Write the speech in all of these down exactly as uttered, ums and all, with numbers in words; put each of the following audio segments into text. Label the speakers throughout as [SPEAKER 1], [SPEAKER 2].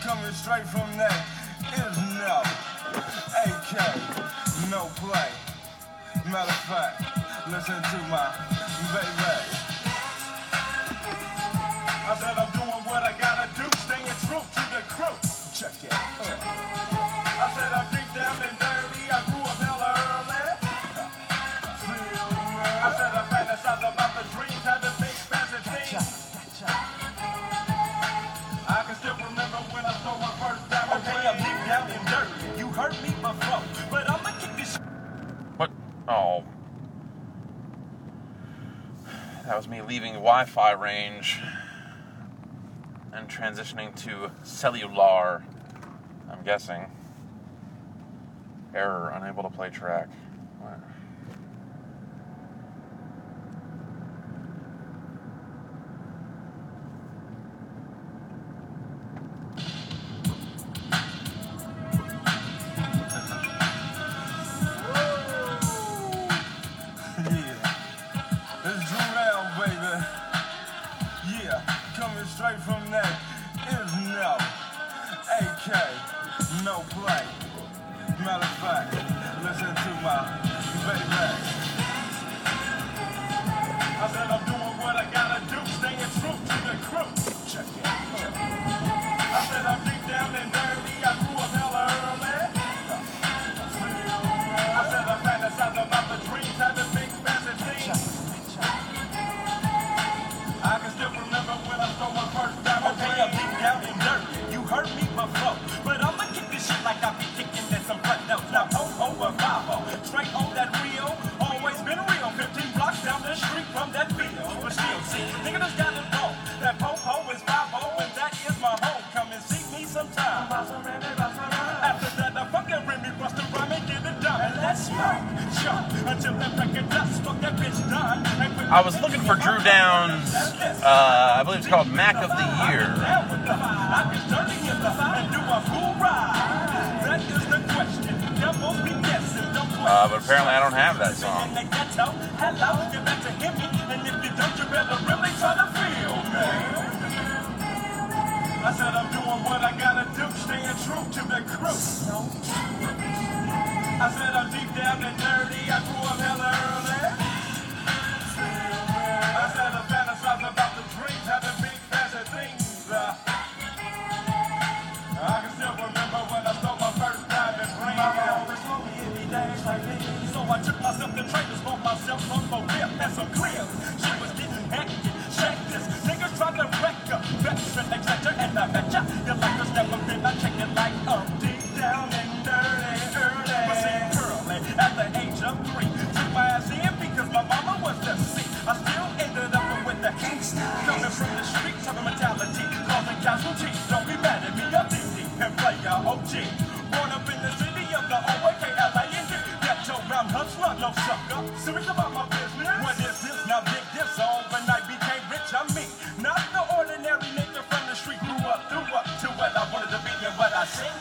[SPEAKER 1] coming straight from that is no A K, no play. Matter of fact, listen to my baby. I said I'm doing what I gotta do, staying true to the crew. Check it. Uh. I said I'm deep down and dirty, I grew up hella early. I said I fantasize about the dreams, had the big fancy things. I can still remember when I stole my first diamond. Okay, I'm deep down and dirty. You heard me before, but I'ma kick this.
[SPEAKER 2] What? Oh. That was me leaving Wi-Fi range and transitioning to cellular, I'm guessing. Error, unable to play track. What?
[SPEAKER 1] Straight from that is no A K, no play. Matter of fact, listen to my baby. I said I'm doing what I gotta do, staying true to the crew. Check it. I said I'm deep down and dirty, I grew up hella early. I said I fantasize about the dreams, had the big fancy things. I can still remember when I stole my first diamond. Okay, I'm deep down and dirty. You heard me before, but I'ma kick this shit like I be kicking at some cut notes. Now oh over five oh, straight on that Rio, always been real. fifteen blocks down the street from that field, but still see, nigga just got it wrong. That po-po is five oh, and that is my home. Come and see me sometime. After that, I fucking Remy bust the rhyme and get it done. And let's smoke, jump until that record dust. Fuck that bitch done.
[SPEAKER 2] I was looking for Drew Downs. Uh, I believe it's called Mac of the Year. Uh, but apparently I don't have that song.
[SPEAKER 1] I said I'm doing what I gotta do, staying true to the crew. I said I'm deep down and dirty, I grew up hella early. I said I fantasize about the dreams, having big fancy things. Uh, I can still remember when I stole my first diamond ring. My mom was told me it'd be days like this. So I took myself to traders, bought myself some for real and some clear. She was getting hectic, shake this. Niggas tried to wreck her, veteran, et cetera. And I bet ya, your life has never been, I check it like I'm deep down and dirty, early. But see, curly, at the age of three, took my ass in because my mama was the sick. I still ended up with the gangsta, coming from the streets, having mentality, causing casualties. Don't be mad at me, I'm D D and play your O G. Born up in the city of the O A K L A N D. Ghetto round hustler, no sucker. Serious about my business. What is this? Now dig this. Overnight became rich, I'm me. Not the ordinary nigga from the street. Grew up, grew up to what I wanted to be and what I see.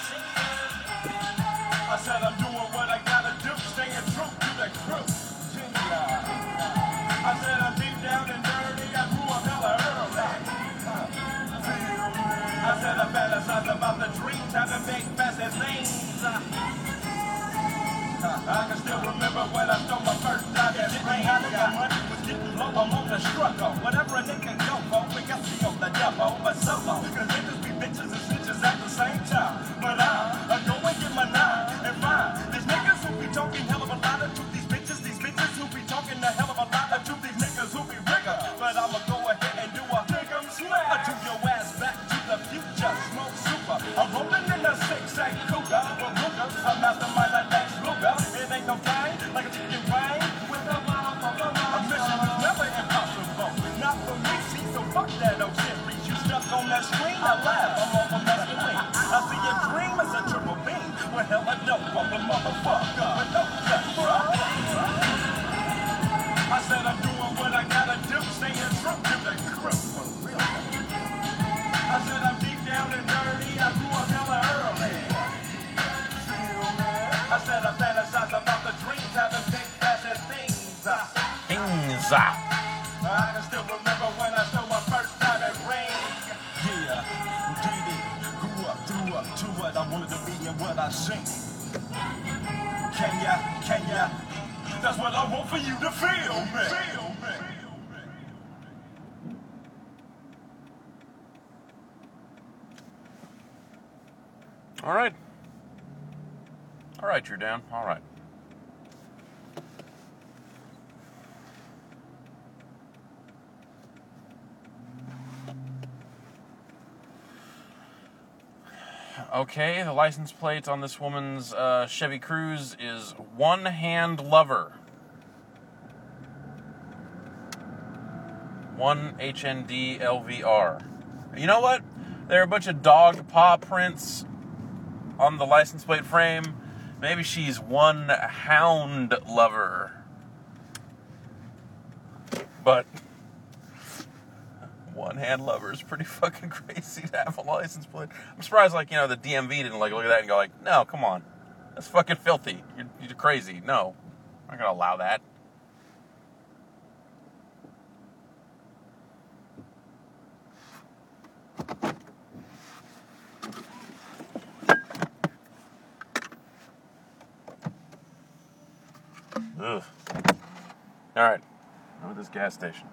[SPEAKER 1] I said I'm doing what I gotta do, staying true to the crew. I said I'm deep down and dirty, I grew up hella early. I said I fantasize about the dreams, having big fancy things. I can still remember when I stole my first diamond ring. My money was getting low, I'm on the struggle. Whatever a nigga go for, we got to be on the double, but solo. Cause niggas be bitches and snitches at the same time. But I, I go and get my nine and find these niggas who be talking hell of a lot to these bitches, these bitches who be talking a hell of a lot to these niggas who be rigger. But I'ma go ahead and do a dig 'em smash. I took your ass back to the future, smoke super. I'm rolling in a six-eight cougar, but Ruger, I'm mastermind like Lex Luger. It ain't no game, like a chicken wing. With a mom, a mission is never impossible. Not for me, see, so fuck that old shit. Reach you stuck on that screen, I laugh, I'm off a mescaline. I see your dream as a triple beam. Well, hell, I know I'm a motherfucker with no cut, bruh. I said I'm doing what I gotta do, staying true to the crew. For real. I said I'm deep down and dirty, I grew up hella early. I said I fantasize about the dreams, having big fancy things.
[SPEAKER 2] Things.
[SPEAKER 1] I can still remember when I stole my first diamond ring. Yeah, did it. Grew what I sing. Can ya, can ya? That's what I want for you to feel me. Feel me.
[SPEAKER 2] All right. All right, you're down. All right. Okay, the license plate on this woman's uh, Chevy Cruze is One Hand Lover. one H N D L V R. You know what? There are a bunch of dog paw prints on the license plate frame. Maybe she's One Hound Lover. But One Hand Lover is pretty fucking crazy to have a license plate. I'm surprised, like, you know, the D M V didn't like look at that and go like, no, come on. That's fucking filthy. You're, you're crazy. No. I'm not going to allow that. Ugh. Alright. Over this gas station.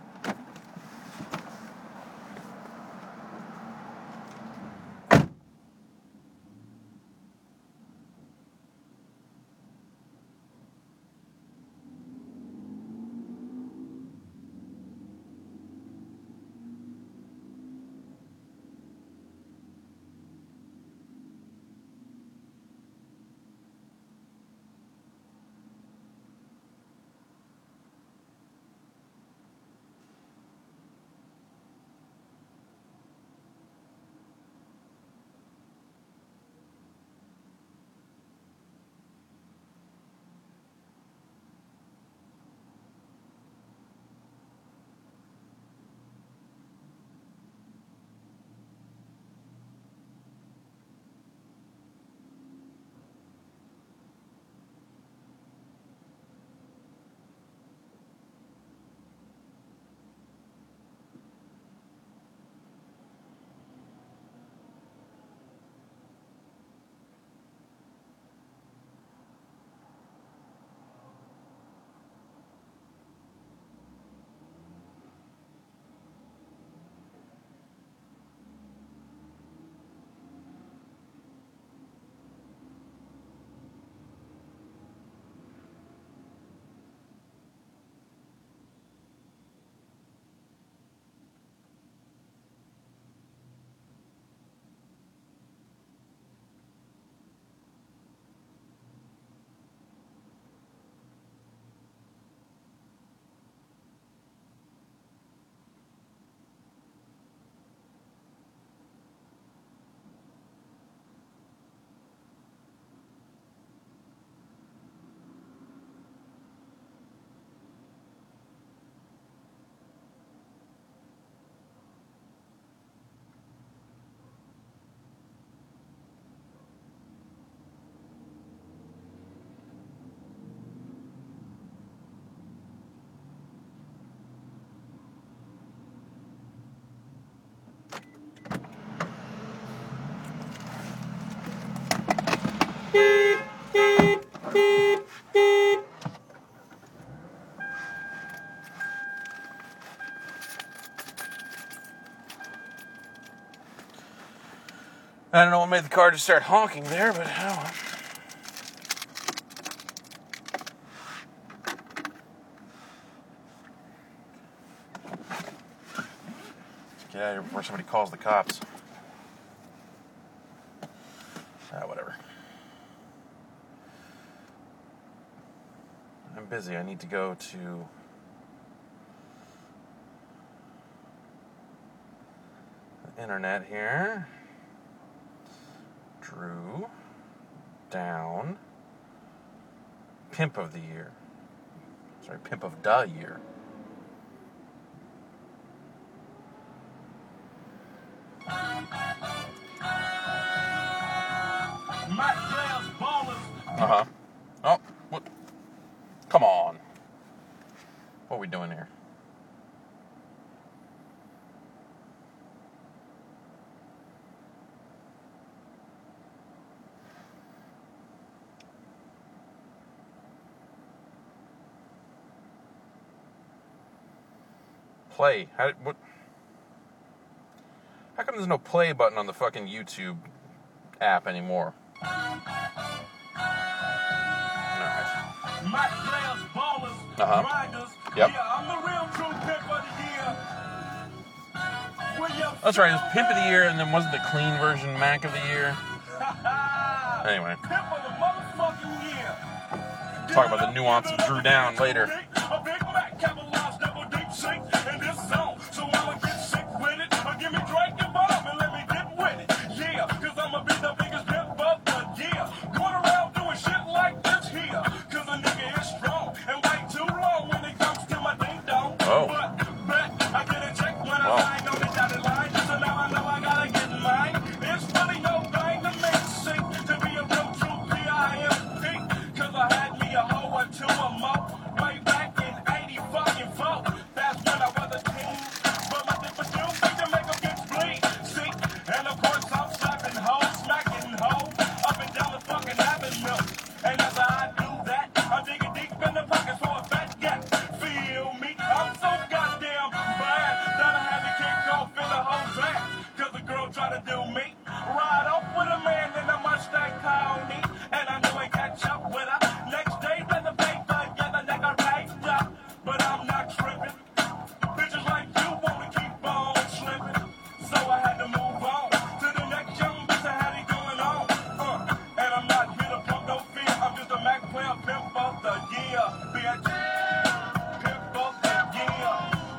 [SPEAKER 2] I don't know what made the car just start honking there, but oh. Get out of here before somebody calls the cops. Ah, whatever. I'm busy. I need to go to the internet here. Drew down Pimp of the Year. Sorry, Pimp of the Year. Uh-huh. Oh, what? Come on. What are we doing here? play? How, what? How come there's no play button on the fucking YouTube app anymore? Alright.
[SPEAKER 1] Mike players, ballers,
[SPEAKER 2] Uh-huh.
[SPEAKER 1] grinders.
[SPEAKER 2] Yep.
[SPEAKER 1] Yeah, I'm the real true pimp of the year.
[SPEAKER 2] That's right, it was Pimp of the Year, and then wasn't the clean version Mac of the Year? Anyway.
[SPEAKER 1] Pimp of the motherfucking year.
[SPEAKER 2] Talk about the nuance of Drew Down later.
[SPEAKER 1] A Big Mac capitalized double deep sink in this zone. So I'ma get sick with it. Or give me Drake and bomb and let me get with it. Yeah, cause I'ma be the biggest pimp of the year. Going around doing shit like this here. Cause a nigga is strong and wait too long when it comes to my ding dong.
[SPEAKER 2] Oh.
[SPEAKER 1] But, but I get a check when I
[SPEAKER 2] Wow.
[SPEAKER 1] sign on the dotted line. So now I know I gotta get mine. It's really no thing to make sick to be a real true P I M P. Cause I had me a hoe or two or more way back in eighty fucking four. That's when I was a teen. But my different do thing to make them get bleed. See? And of course I'm slapping hoes, smacking hoes up and down the fucking avenue. And as I do that, I'm digging deep in the pockets for a fat gap. Feel me? I'm so goddamn bad that I had to kick off in the whole back. Cause the girl tried to do me. Ride off with a man in a Mustang Pony. And I knew I catch up with her. Next day, let the paper get the nigga raised up. But I'm not tripping. Bitches like you wanna keep on slipping. So I had to move on to the next young bitch that had it going on. Uh, and I'm not here to pump no fear. I'm just a Mac player, pimp of the year, bitch. Pimp of the year.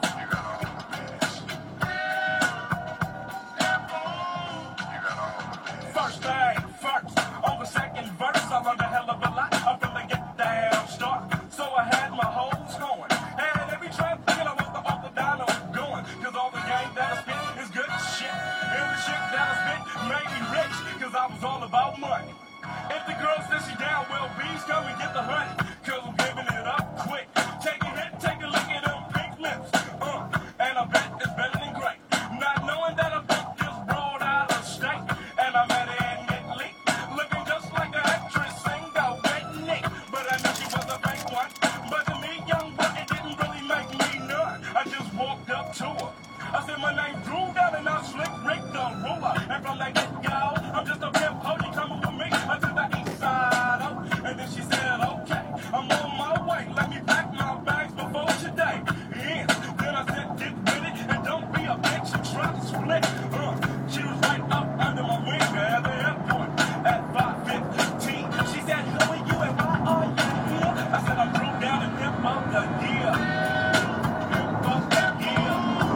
[SPEAKER 1] First thing first, on the second verse, I learned a hell of a lot. I'm finna get down start. So I had my hoes going. And every track thinking I was the author Dino going. Cause all the game that I spit is good shit. And the shit that I spit made me rich. Cause I was all about money. If the girl says she down, well, bees come and get the honey. Cause I'm giving it up quick. Take a hit, take a look at them pink lips. Uh, and I bet it's better than great. Not knowing that I booked this broad out of state. And I met her in Italy. Looking just like an actress, single, wet Nick. But I knew she was a fake one. But to me, young buck, it didn't really make me none. I just walked up to her. I said, my name Drew Down and I'm Slick Rick the Ruler. And from that get-go, I'm just a pimp hoe. You coming with me until the east side up. And then she said, okay, I'm on my way. Let me pack my bags before today ends. Then I said, get with it and don't be a bitch and try to split. Uh, she was right up under my wing at the airport at five fifteen. She said, who are you and why are you here? I said, I'm Drew Down and pimp of the year. Pimp of the year.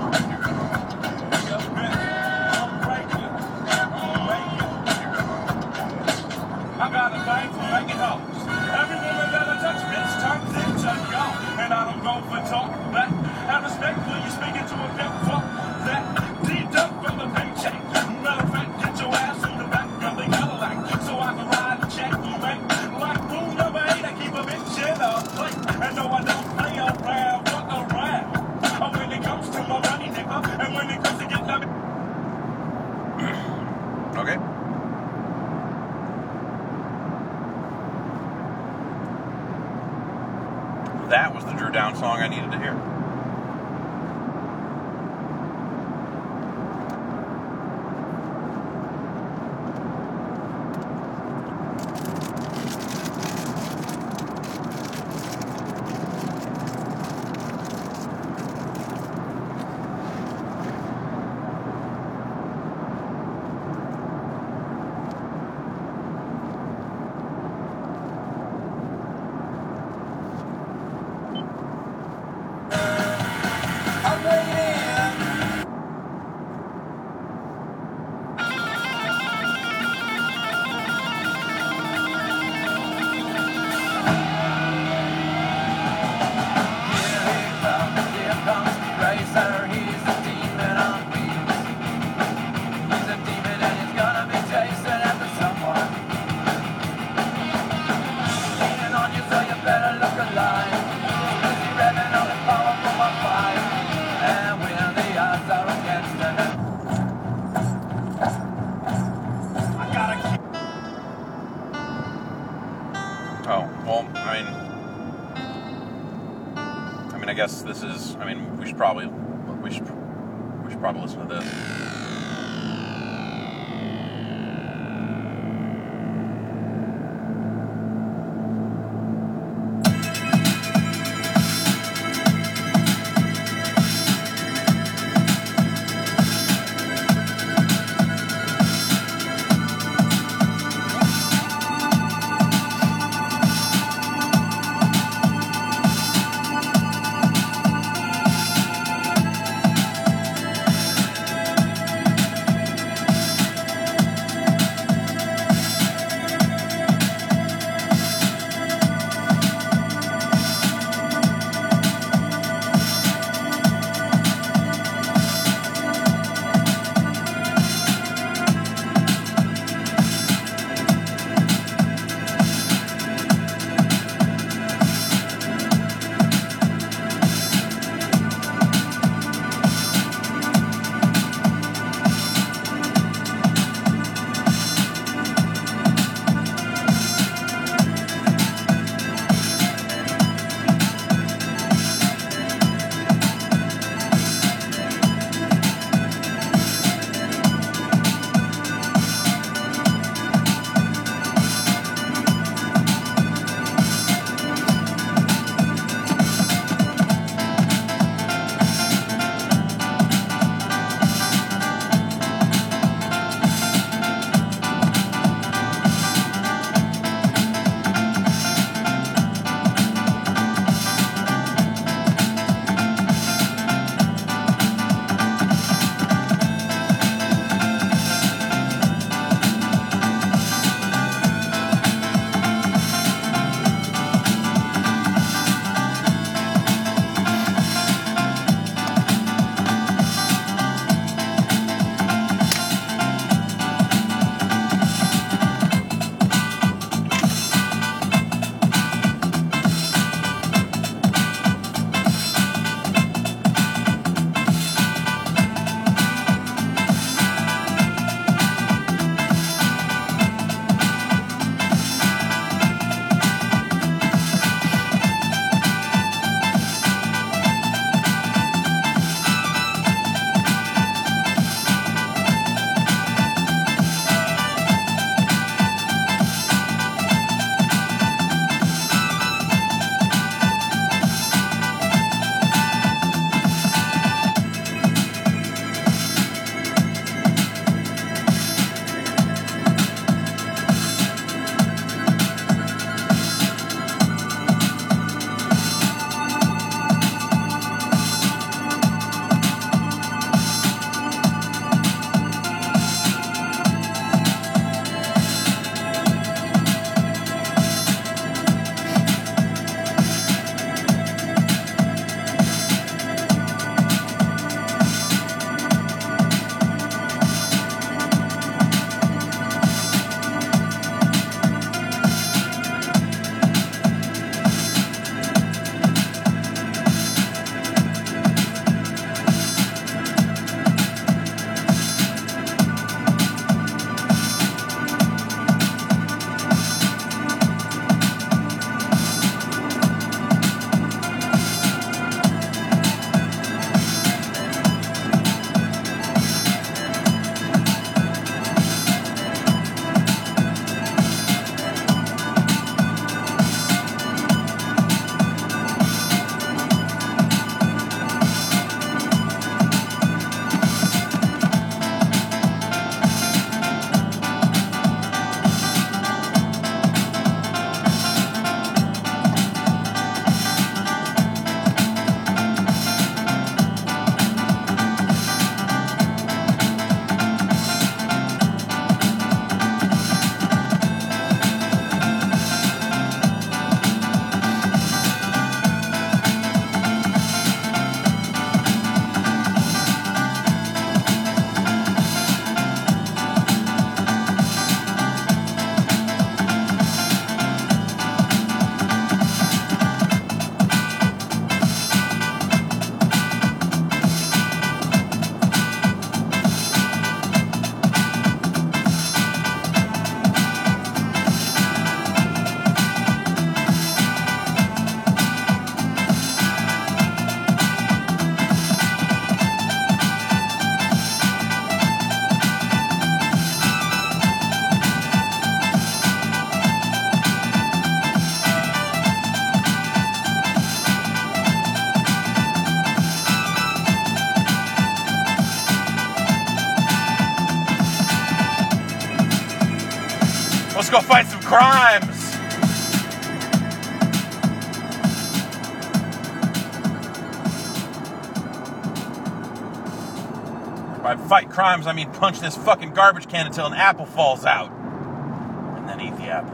[SPEAKER 1] Yeah, bitch. I'm breaking. I'm making. I got a thing for making hoes. Every woman that I touch, bitch, turns into gold. And I don't go for talk back. Have respect when you're speaking to a pimp fuck that. D-duck from the paycheck. Matter of fact, get your ass in the back of the Cadillac. So I can ride and check and make. Like rule number eight, I keep a bitch in a plate. And no, I don't play around, fuck around. Oh, when it comes to my money, nigga. And when it comes to getting up.
[SPEAKER 2] Okay. That was the Drew Down song I needed to hear. Oh, well, I mean, I mean, I guess this is, I mean, we should probably, we we should we should probably listen to this. Let's go fight some crimes. By fight crimes, I mean punch this fucking garbage can until an apple falls out. And then eat the apple.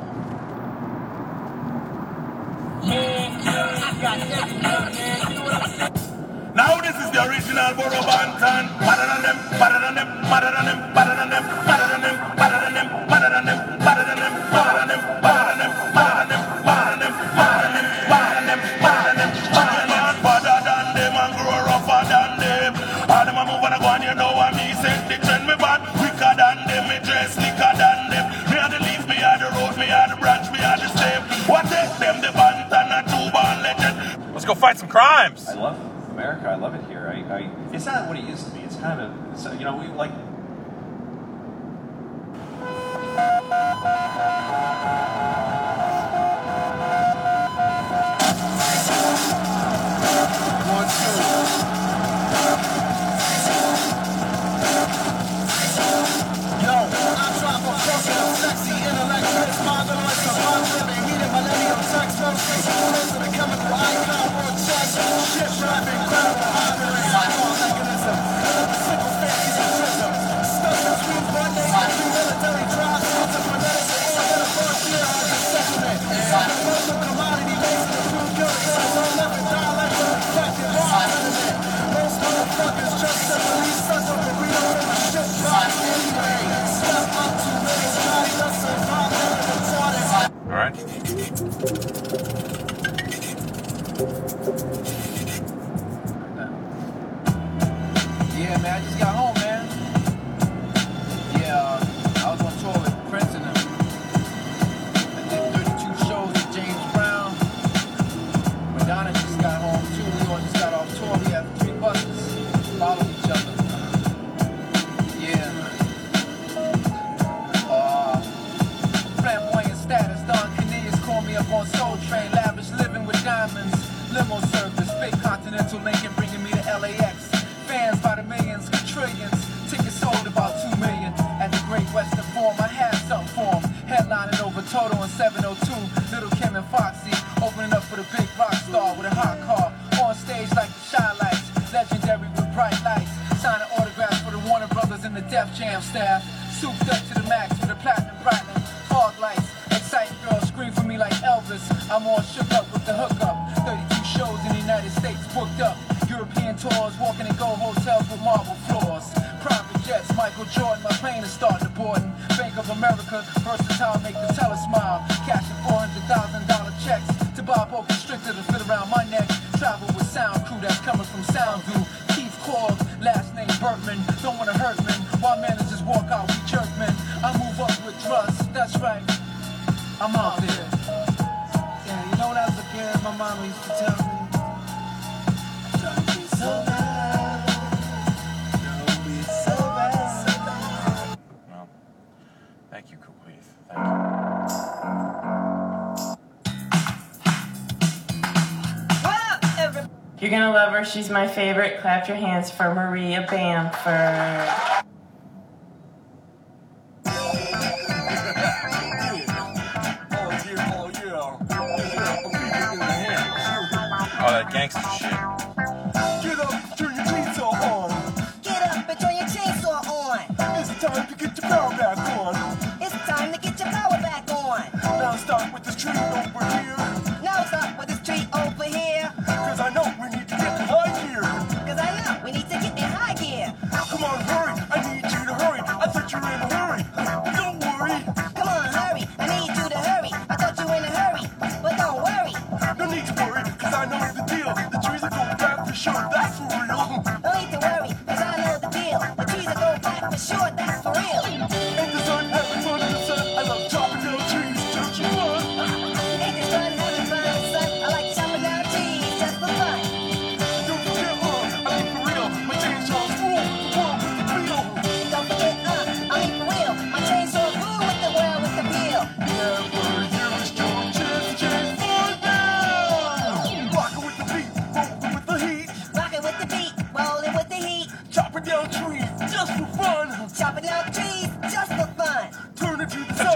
[SPEAKER 1] Now this is the original Borough Bantan. Better than them, better than them, better than them, better than them, better than them, better than them, better than them, better than them, better than them, better than them, better than them, better than them, better than them, better than them, better than them, better than them, better than them, and grow rougher than them. All them a move and a go and you know what me set the trend. Me bad quicker than them, me dress slicker than them. Me are the leaf, me are the road, me are the branch, me are the stem. What take them, the Bantan and two born legend.
[SPEAKER 2] Let's go fight some crimes.
[SPEAKER 3] I love America. I love it here. I, I, it's not what it used to be. It's kind of a, it's a, you know, we like.
[SPEAKER 1] One, two. Yo, I drop a fucking sexy intellect, it's marvelous, a bomb living, heated millennium text, no face to the chemical icon, world chest, shit driving, credible, obvious, icon mechanism, simple fancy and prism, stuck between one day and two military drives, entrepreneurs, and all the first year on the settlement. The local commodity based in the food killer, there's no nothing dialect or effective law element. Most motherfuckers just simply suck up and we don't give a shit about anyway. Step up to me, try to survive and retarded.
[SPEAKER 2] All right.
[SPEAKER 4] Yeah, man, I just got home, man. Yeah, uh, I was on tour with Prince and them. I did thirty-two shows with James Brown. Madonna just got home, too. Leon just got off tour. We have three buses following each other. Yeah. Uh, flamboyant status. Don Canillas called me up on Soul Train. Lavish living with diamonds. Limo service. Fake Continental Lincoln bringing me to L A X. Fans by the millions, trillions. Tickets sold about two million. At the Great Western Forum, I had something for 'em. Headlining over Toto in seven oh two. Little Kim and Foxy opening up for the big rock star with a hot car. On stage like the Shy Lights. Legendary with bright lights. Signing autographs for the Warner Brothers and the Def Jam staff. Souped up to the max with the platinum platinum. Fog lights. Exciting girls scream for me like Elvis. I'm all shook up with the hookup. thirty-two shows in the United States booked up. European tours, walking in gold hotels with marble floors. Private jets, Michael Jordan, my plane is starting to board. Bank of America, versatile, make the teller smile. Cashing four hundred thousand dollars checks to buy Boa Constrictor to fit around my neck. Travel with sound crew that's coming from Soundview. Keith Korg, last name Bertman. Don't wanna hurt men, while managers walk out, we jerk men. I move up with trust, that's right. I'm out there. Yeah, you know when I was a kid, my mama used to tell me. So bad. Don't be so bad.
[SPEAKER 2] Well, thank you, Kuquith. Thank you.
[SPEAKER 5] What up, everybody? You're gonna love her. She's my favorite. Clap your hands for Maria Bamford.
[SPEAKER 2] All that gangster shit.
[SPEAKER 1] Get up, turn your chainsaw on.
[SPEAKER 6] Get up and turn your chainsaw on.
[SPEAKER 1] It's time to get your power back on.
[SPEAKER 6] It's time to get your power back on.
[SPEAKER 1] Now stop with this tree over here.
[SPEAKER 6] Now stop with this tree over here.
[SPEAKER 1] Cause I know we need to get in high gear.
[SPEAKER 6] Cause I know we need to get in high gear.
[SPEAKER 1] Come on, hurry. I need you to hurry. I thought you were in a hurry. Don't worry.
[SPEAKER 6] Come on, hurry. I need you to hurry. I thought you were in a hurry. But don't worry.
[SPEAKER 1] No need to worry, cause I know the deal. The trees are going back for sure, that's for real.
[SPEAKER 6] No need to worry, cause I know the deal. The trees will go back for sure, that's for real.
[SPEAKER 1] In the sun, having fun in the sun. I love chopping down trees, don't you fun?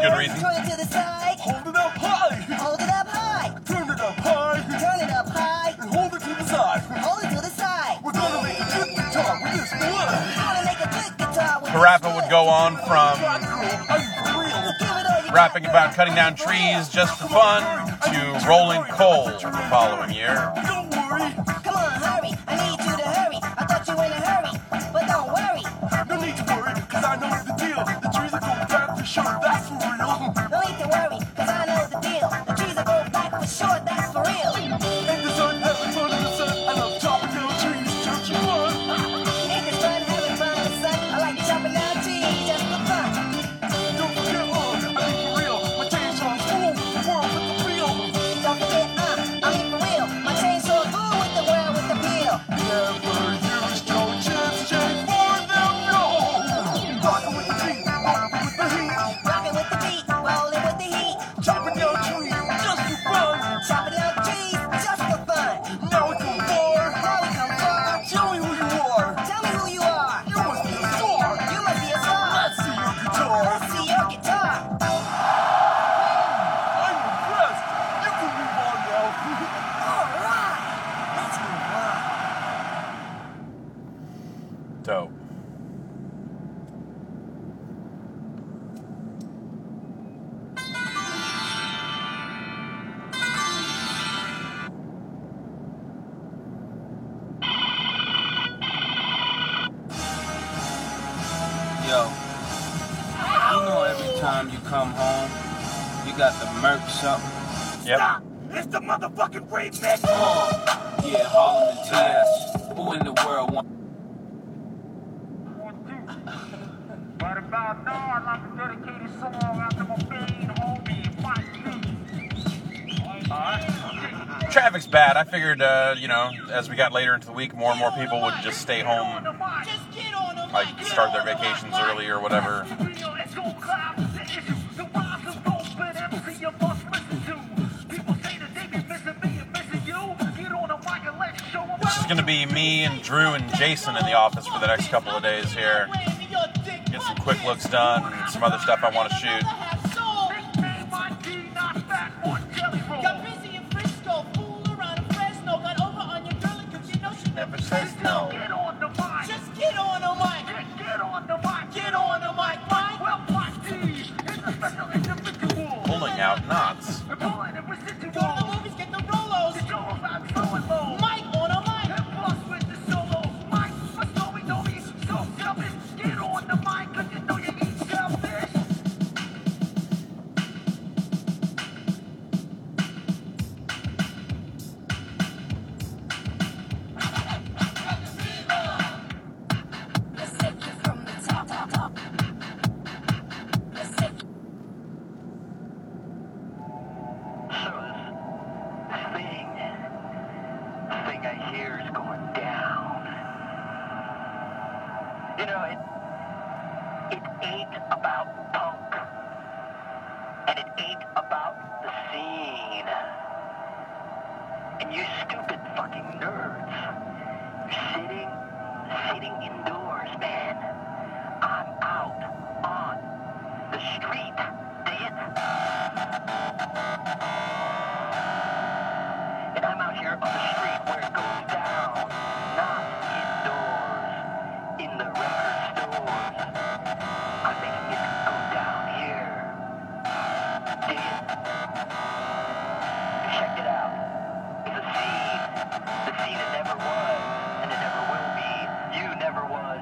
[SPEAKER 2] good reason.
[SPEAKER 6] Turn it to the side.
[SPEAKER 1] Hold it up high.
[SPEAKER 6] Hold it up high.
[SPEAKER 1] Turn it up high.
[SPEAKER 6] Turn it up high.
[SPEAKER 1] And hold it to the side.
[SPEAKER 6] Hold it to the side.
[SPEAKER 1] We're gonna make a good guitar with this blood.
[SPEAKER 6] Gonna make a good guitar with
[SPEAKER 2] Parappa would go on from
[SPEAKER 1] God, girl, are you for real?
[SPEAKER 6] Give it all you
[SPEAKER 2] rapping
[SPEAKER 6] got.
[SPEAKER 2] about cutting down trees just for fun to rolling coal the following year.
[SPEAKER 1] Don't worry.
[SPEAKER 6] Come on, hurry. I need you to hurry. I thought you were in a hurry. But don't worry.
[SPEAKER 1] No need to worry, cause I know the deal. The trees are going back for sure, that's for real.
[SPEAKER 6] No need to worry, cause I know the deal. The trees are going back for sure, that's for real.
[SPEAKER 1] Ain't the sun having fun in the sun? I love chopping down trees, don't you fun?
[SPEAKER 6] Ain't this fun having fun in the sun? I like chopping down trees just for fun.
[SPEAKER 1] Don't forget, uh, I mean for real, my chainsaw's full with the world with the feel.
[SPEAKER 6] Don't forget, uh, I mean for real. My chainsaw good with the world with the peel.
[SPEAKER 1] Never use your chips, change for them, no. Rockin' with the beat, rockin' with the heat,
[SPEAKER 6] Rocking with the beat, rolling with the heat.
[SPEAKER 1] chopping down trees just for fun.
[SPEAKER 6] Chopping down trees just for fun.
[SPEAKER 1] Now we come far.
[SPEAKER 6] Now we come far.
[SPEAKER 1] Tell me who you are.
[SPEAKER 6] Tell me who you are.
[SPEAKER 1] You must be a star.
[SPEAKER 6] You must be a star.
[SPEAKER 1] Let's see your guitar.
[SPEAKER 6] Let's see your guitar.
[SPEAKER 1] I'm impressed. You can move on now.
[SPEAKER 6] Alright. Let's move on.
[SPEAKER 2] Dope.
[SPEAKER 7] Yo, you know every time you come home, you got the murk something.
[SPEAKER 2] Yep.
[SPEAKER 1] It's the motherfucking remix.
[SPEAKER 7] Oh, yeah, Harlem and T S. Who in the world want?
[SPEAKER 8] Right about now, I'd like to dedicate a song out to my main homie, Mike Lee. Alright?
[SPEAKER 2] Traffic's bad. I figured, uh, you know, as we got later into the week, more and more people would just stay home,
[SPEAKER 8] Just get on the
[SPEAKER 2] like
[SPEAKER 8] mic,
[SPEAKER 2] start
[SPEAKER 8] get
[SPEAKER 2] their
[SPEAKER 8] on the
[SPEAKER 2] vacations
[SPEAKER 8] mic.
[SPEAKER 2] early or whatever.
[SPEAKER 8] It's gonna cloud the issue. The rise of open M C you must listen to. People say that they be missing me and missing you. Get on the mic and let's show 'em
[SPEAKER 2] This is going to be me and Drew and Jason in the office for the next couple of days here. Get some quick looks done, and some other stuff I want to shoot.
[SPEAKER 8] Nickname my D, not fat or jelly roll.
[SPEAKER 9] Got busy in Frisco, fool around in Fresno. Got over on your girl cause you know she never says no.
[SPEAKER 8] Get on the mic.
[SPEAKER 9] Just get on the mic.
[SPEAKER 8] Just get on the mic.
[SPEAKER 9] Get on the mic, Mike.
[SPEAKER 8] Well, Mike D is a special individual.
[SPEAKER 2] Pulling out knots.
[SPEAKER 8] We're pulling the residual.
[SPEAKER 9] Go to the movies, get the Rolos.
[SPEAKER 8] The show about flowing low.
[SPEAKER 9] Mike on a mic.
[SPEAKER 8] And plus with the solo. Mike, but no, we don't be so selfish. Get on the mic, cause you know you eat selfish.
[SPEAKER 6] Let's take it from the top, top, top. Let's take it.
[SPEAKER 8] This thing, this thing I hear is going down. You know, it, it ain't about punk. And it ain't about the scene. And you stupid fucking nerds, you're sitting, sitting indoors, man. I'm out on the street, dig it? And I'm out here on the street where it goes down, not indoors, in the record stores. I'm making it go down here. Dig it? Check it out. It's a scene. The scene it never was, and it never will be. You never was.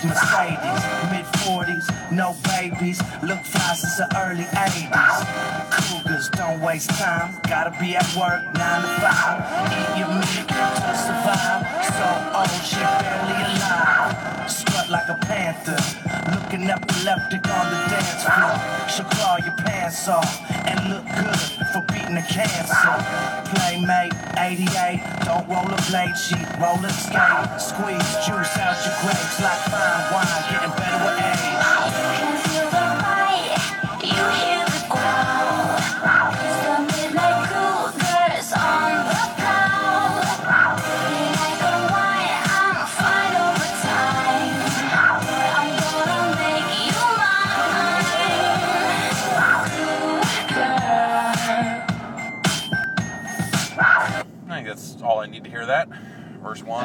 [SPEAKER 10] vintage Mercedes. Mid forties, no babies. Look fly since the early eighties. Cougars don't waste time. Gotta be at work nine to five. Eat your meat to survive. So old, she barely alive. Strut like a panther. Looking epileptic on the dance floor. She'll claw your pants off and look good for beating the cancer. Playmate eighty-eight. Don't roll a blade, she roller skate. Squeeze juice out your grapes like fine wine. Getting better with age.
[SPEAKER 6] You can feel the fight. You hear the growl. It's the midnight cruisers on the prowl. Like a wine, I'm fine over time. I'm gonna make you mine.
[SPEAKER 2] I think that's all I need to hear that. Verse one.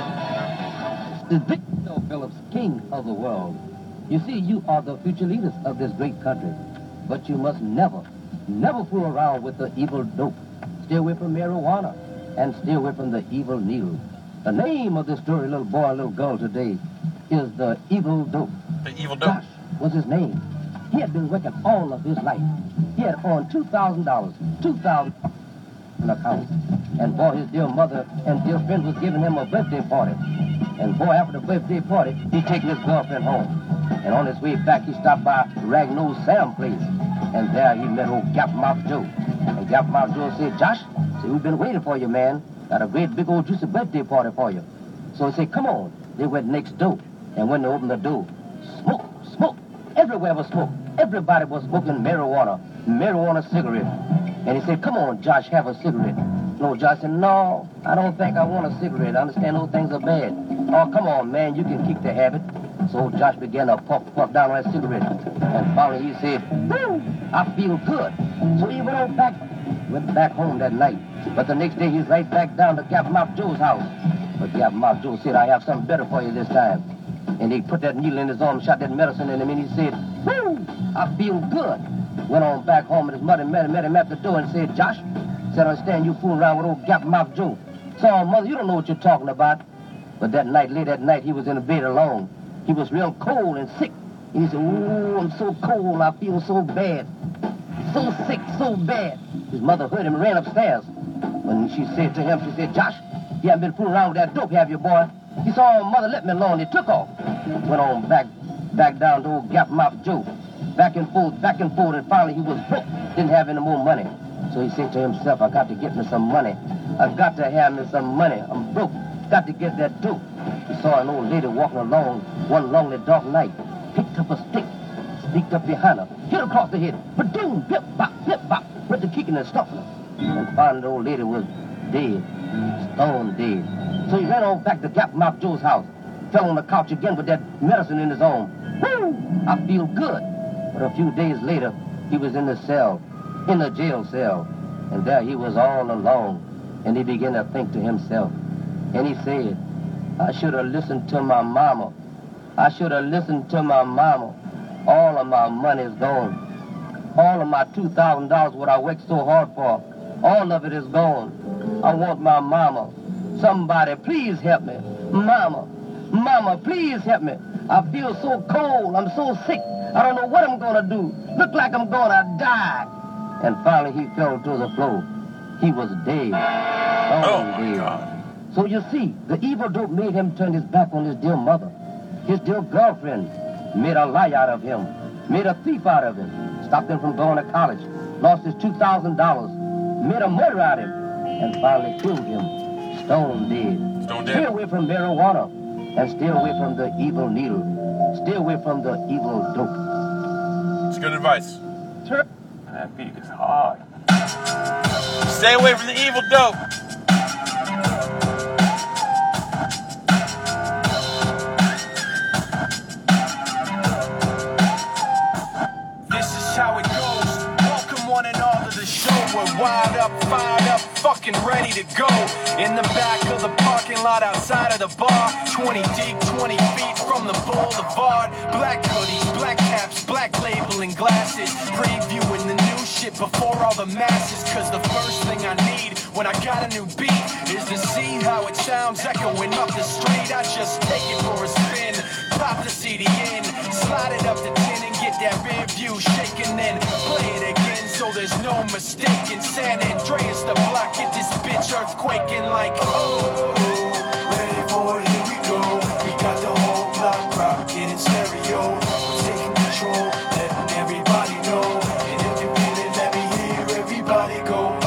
[SPEAKER 11] Is Victor Phillips, king of the world? You see, you are the future leaders of this great country, but you must never, never fool around with the evil dope. Stay away from marijuana and stay away from the evil needle. The name of this story, little boy, little girl today, is the evil dope.
[SPEAKER 2] The evil dope.
[SPEAKER 11] Josh was his name. He had been working all of his life. He had earned two thousand dollars, two thousand dollars in account. And boy, his dear mother and dear friend was giving him a birthday party. And boy, after the birthday party, he taking his girlfriend home. And on his way back, he stopped by Ragnosed Sam place. And there he met old Gapmouth Joe. And Gapmouth Joe said, Josh, see, we've been waiting for you, man. Got a great big old juicy birthday party for you. So he said, come on. They went next door. And when they opened the door, smoke, smoke. Everywhere was smoke. Everybody was smoking marijuana, marijuana cigarette. And he said, come on, Josh, have a cigarette. No, Josh said, no, I don't think I want a cigarette. I understand those things are bad. Oh, come on, man, you can kick the habit. So Josh began to puff, puff down on that cigarette. And finally he said, woo, I feel good. So he went on back, went back home that night. But the next day he's right back down to Gapmouth Joe's house. But Gapmouth Joe said, I have something better for you this time. And he put that needle in his arm, shot that medicine in him, and he said, woo, I feel good. Went on back home, and his mother met him, met him at the door and said, Josh, said, I understand you fooling around with old Gapmouth Joe. So, mother, you don't know what you're talking about. But that night, late at night, he was in the bed alone. He was real cold and sick. And he said, ooh, I'm so cold, I feel so bad. So sick, so bad. His mother heard him and ran upstairs. When she said to him, she said, Josh, you haven't been fooling around with that dope, have you, boy? He saw, mother, let me alone. He took off. Went on back, back down to old Gapmouth Joe. Back and forth, back and forth, and finally he was broke. Didn't have any more money. So he said to himself, I got to get me some money. I got to have me some money. I'm broke. Got to get that dope. He saw an old lady walking along one lonely dark night. Picked up a stick, sneaked up behind her, hit her across the head. Ba-doom, bip, bop, bip, bop. Went to kicking and stuffing her. And finally the old lady was dead, stone dead. So he ran on back to Gapmouth Joe's house. Fell on the couch again with that medicine in his arm. Woo! I feel good. But a few days later, he was in the cell, in the jail cell. And there he was all alone. And he began to think to himself. And he said, I should have listened to my mama. I should have listened to my mama. All of my money's gone. All of my two thousand dollars what I worked so hard for, all of it is gone. I want my mama. Somebody, please help me. Mama, mama, please help me. I feel so cold. I'm so sick. I don't know what I'm going to do. Look like I'm going to die. And finally he fell to the floor. He was dead. Oh, dead. God. So you see, the evil dope made him turn his back on his dear mother. His dear girlfriend made a lie out of him, made a thief out of him, stopped him from going to college, lost his two thousand dollars, made a murder out of him, and finally killed him, stone dead.
[SPEAKER 2] Stone dead.
[SPEAKER 11] Stay away from marijuana, and stay away from the evil needle. Stay away from the evil dope.
[SPEAKER 2] It's good advice.
[SPEAKER 3] That beat is hard.
[SPEAKER 2] Stay away from the evil dope.
[SPEAKER 4] How it goes. Welcome one and all to the show. We're wild up, fired up, fucking ready to go. In the back of the parking lot outside of the bar. twenty deep, twenty feet from the boulevard. Black hoodies, black caps, black labeling glasses. Previewing the new shit before all the masses. Cause the first thing I need when I got a new beat is to see how it sounds echoing up the street. I just take it for a spin.
[SPEAKER 10] pop the C D in, slide it up to ten and get that rear view shaking, then play it again so there's no mistaking. San Andreas the block, get this bitch earthquaking like oh. Ready for it, here we go. We got the whole block rocking in stereo. We're taking control, letting everybody know. And if you feel it, let me hear everybody go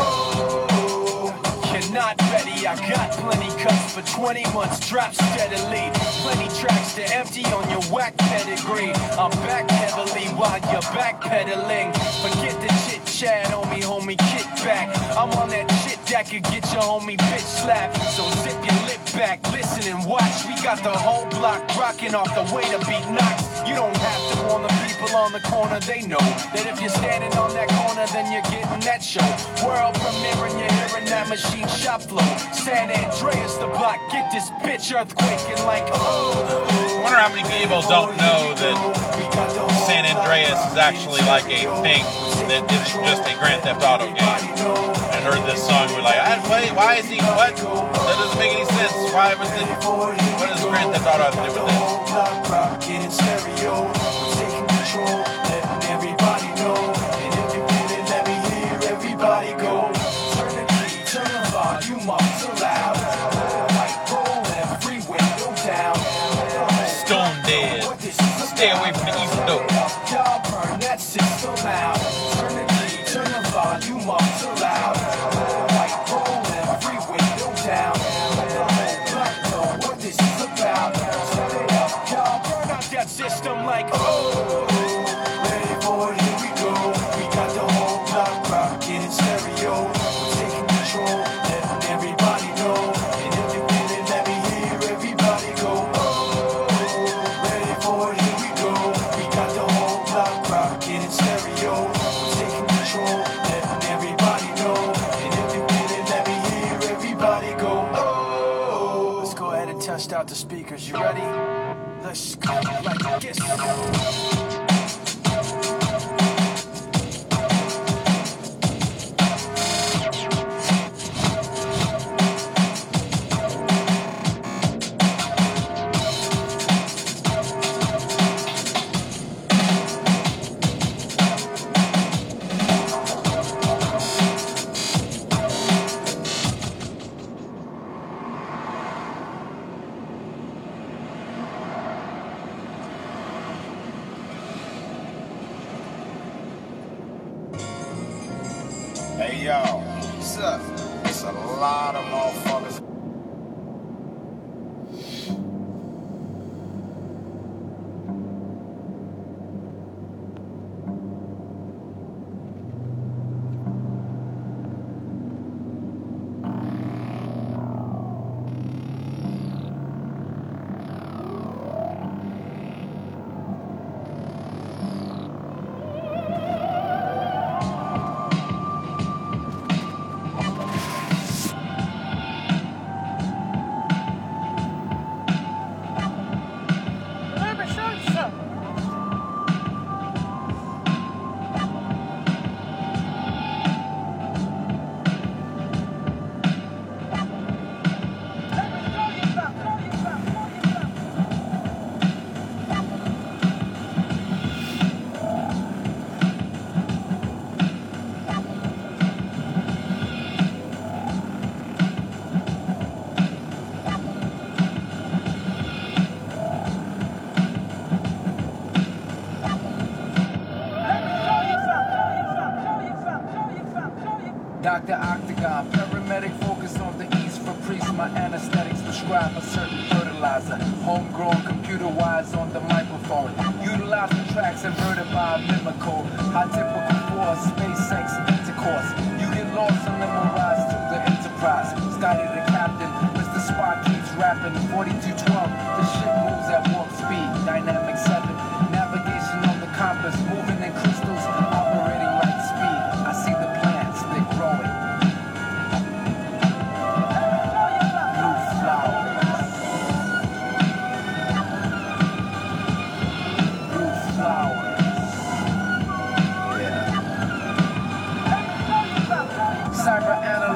[SPEAKER 10] oh. You're not ready, I got plenty cuts for twenty months, drop steadily. Plenty tracks to empty on your whack pedigree. I'm back heavily while you're backpedaling. Forget the chit chat, homie, homie, kick back. I'm on that shit that could get your homie bitch slapped. So zip your lip back, listen and watch. We got the whole block rocking off the way to beat knocks. You don't have to warn the people on the corner, they know that if you're standing on that corner, then you're getting that show. World premiere and you're hearing that machine shop flow. San Andreas the block, get this bitch earthquaking like oh.
[SPEAKER 2] I wonder how many people don't know that San Andreas is actually like a thing that isn't just a Grand Theft Auto game. And heard this song, we're like, I, wait, why is he, what? That doesn't make any sense. Why was it, what does Grand Theft Auto have to do with this?
[SPEAKER 10] Get in stereo, we're taking control, letting everybody know. And if you feel it, let me hear everybody go. Turn the key, turn the volume up so loud. White roll every window down.
[SPEAKER 2] Stone dead. Stay away from the east door.
[SPEAKER 10] Y'all burn that system out. Turn the key, turn the volume up so loud. White roll every window down. Let the whole block know what this is about. Set it up, y'all burn out that system like oh. Ready for it, here we go. We got the whole block rocking in stereo. We're taking control, letting everybody know. And if you feel it, let me hear everybody go oh. Ready for it, here we go. We got the whole block rocking in stereo. We're taking control, letting everybody know. And if you feel it, let me hear everybody go oh. Let's go ahead and test out the speakers. You ready? Let's go like this.
[SPEAKER 12] Hey yo, what's up? It's a lot of motherfuckers.
[SPEAKER 4] Doctor Octagon, paramedic focused on the east for priests. My anesthetics prescribe a certain fertilizer. Homegrown, computer-wise on the microphone. Utilizing tracks inverted by a mimical. High typical for space sex intercourse. You get lost and memorized through the enterprise. Scotty the captain, Mister Spock keeps rapping. forty-two twelve, the ship moves at warp speed. Dynamic seven, navigation on the compass. Moving in crystals, operating light speed. I see the plants, they're growing. Blue flowers. Blue flowers. Yeah. Cyber analyst.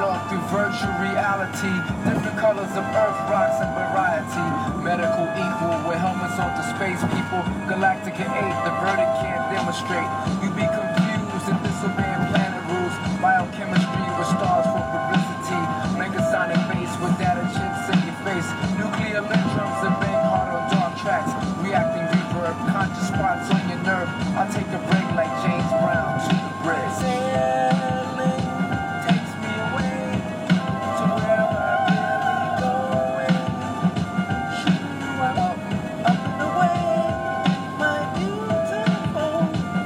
[SPEAKER 4] reality. Different colors of earth, rocks, and variety. Medical equal with helmets on to space people. Galactica eight, the verdict can't demonstrate. You be confused and disobeying planet rules. Biochemistry restores for publicity. Megasonic base with data chips in your face. Nuclear lindrums that bang hard on dark tracks. Reacting reverb, conscious spots on your nerve. I'll take a break like James Brown to the bridge. Sailing takes me away to where I'm really going. You are up, up and away, my beautiful.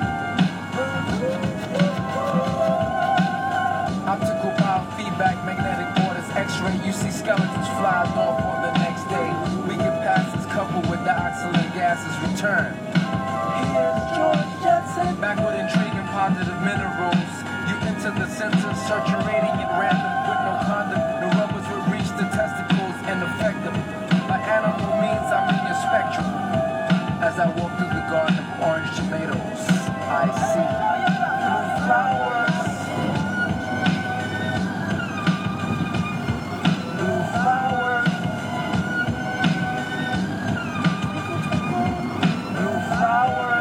[SPEAKER 4] Optical biofeedback, magnetic borders, X-ray. You see skeletons fly north on the next day. We get past this couple with the oxygen gases return. Here's George Jetson. Back with intriguing positive minerals. You enter the center, searching radiant random with no condom. The rubbers will reach the testicles and affect them. My animal means I'm in your spectrum. As I walk through the garden of orange tomatoes, I see blue flowers. Blue flowers. Blue flowers.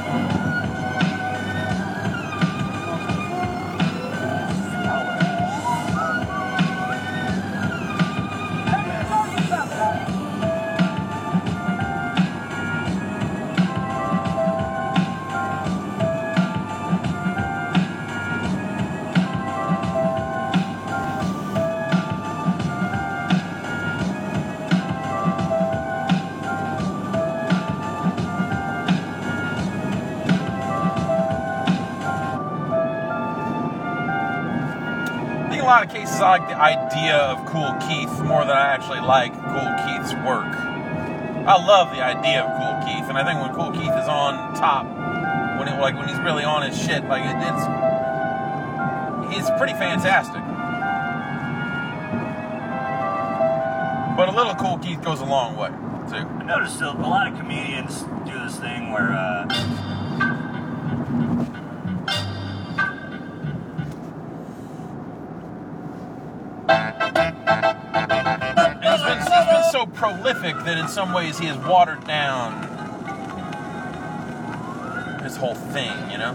[SPEAKER 2] I think in a lot of cases I like the idea of Kool Keith more than I actually like Kool Keith's work. I love the idea of Kool Keith, and I think when Kool Keith is on top, when it, like when he's really on his shit, like it, it's it's pretty fantastic. But a little Kool Keith goes a long way too.
[SPEAKER 1] I noticed a, a lot of comedians do this thing where uh,
[SPEAKER 2] And he's been, he's been so prolific that in some ways he has watered down his whole thing, you know?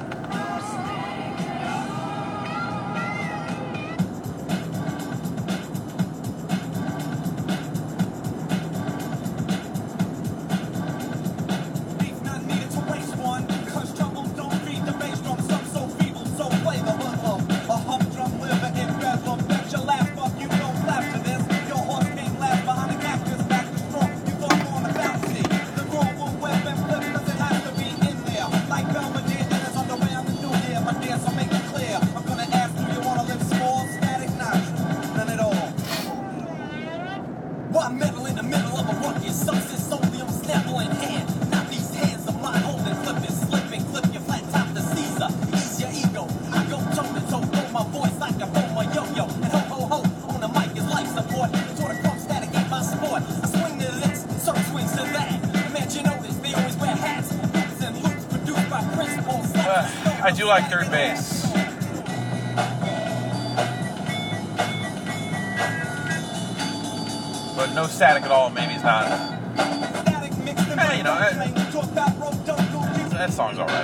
[SPEAKER 2] I do like third base. But no static at all, maybe it's not. Eh, you know, that, that song's alright.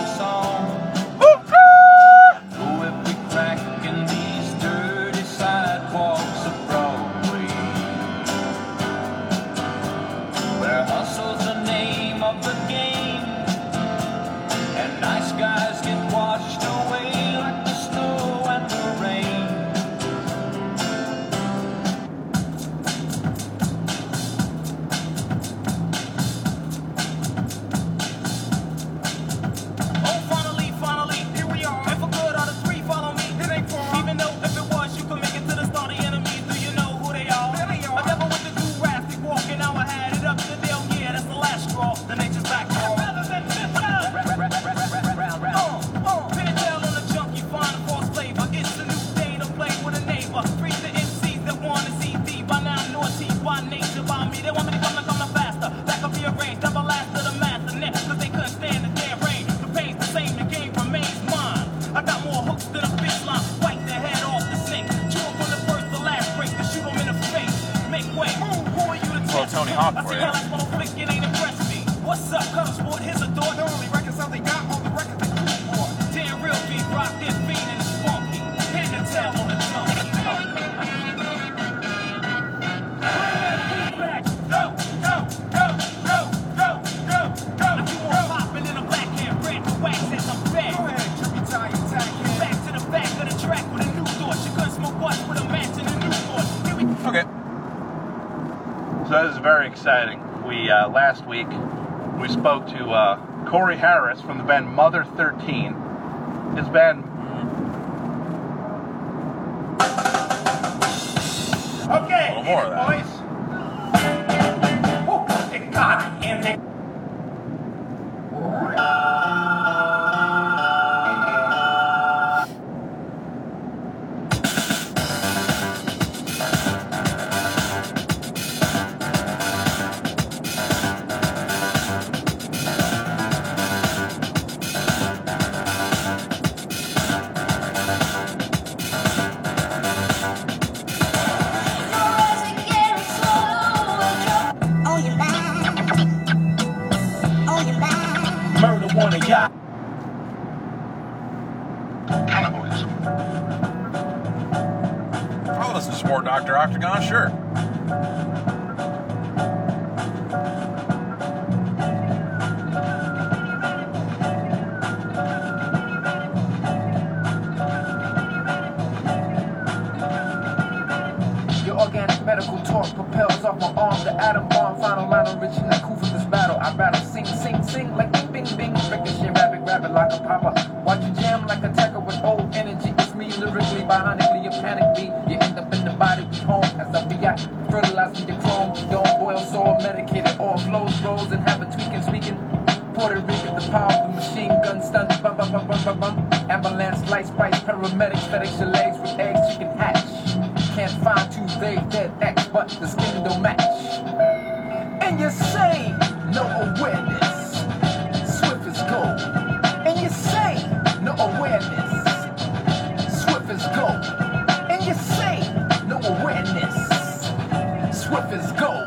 [SPEAKER 4] Side
[SPEAKER 13] exciting. We uh, last week we spoke to uh, Corey Harris from the band Mother thirteen. His band.
[SPEAKER 1] Okay,
[SPEAKER 2] A little more of that.
[SPEAKER 1] boys. Woo, it got in the murder one of y'all.
[SPEAKER 12] Cannibalism.
[SPEAKER 2] I'll listen to Sport Doctor Octagon, sure.
[SPEAKER 4] Your organic medical talk propels off my arm. The atom bomb, final line of Richie Haiku for this battle. I rattle, sing, sing, sing like bing, bing, bing. Ricochet, rabbit, rabbit like a papa. Watch you jam like a tacker with old energy. It's me lyrically, bionically, you panic beat. You end up in the body, we home as I be at. Fertilizing your chrome, don't boil, soil, medicated, all flows, rolls, and have a tweaking, speaking. Puerto Rican, the power of the machine gun stun, bum, bum, bum, bum, bum, bum. Ambulance, light, spice, paramedics, FedEx your legs with eggs, chicken hatch. Can't find Tuesday, dead X, but the skin don't match. And you say, no awareness, swift as gold. And you say, no awareness, swift as gold. And you say, no awareness, swift as gold.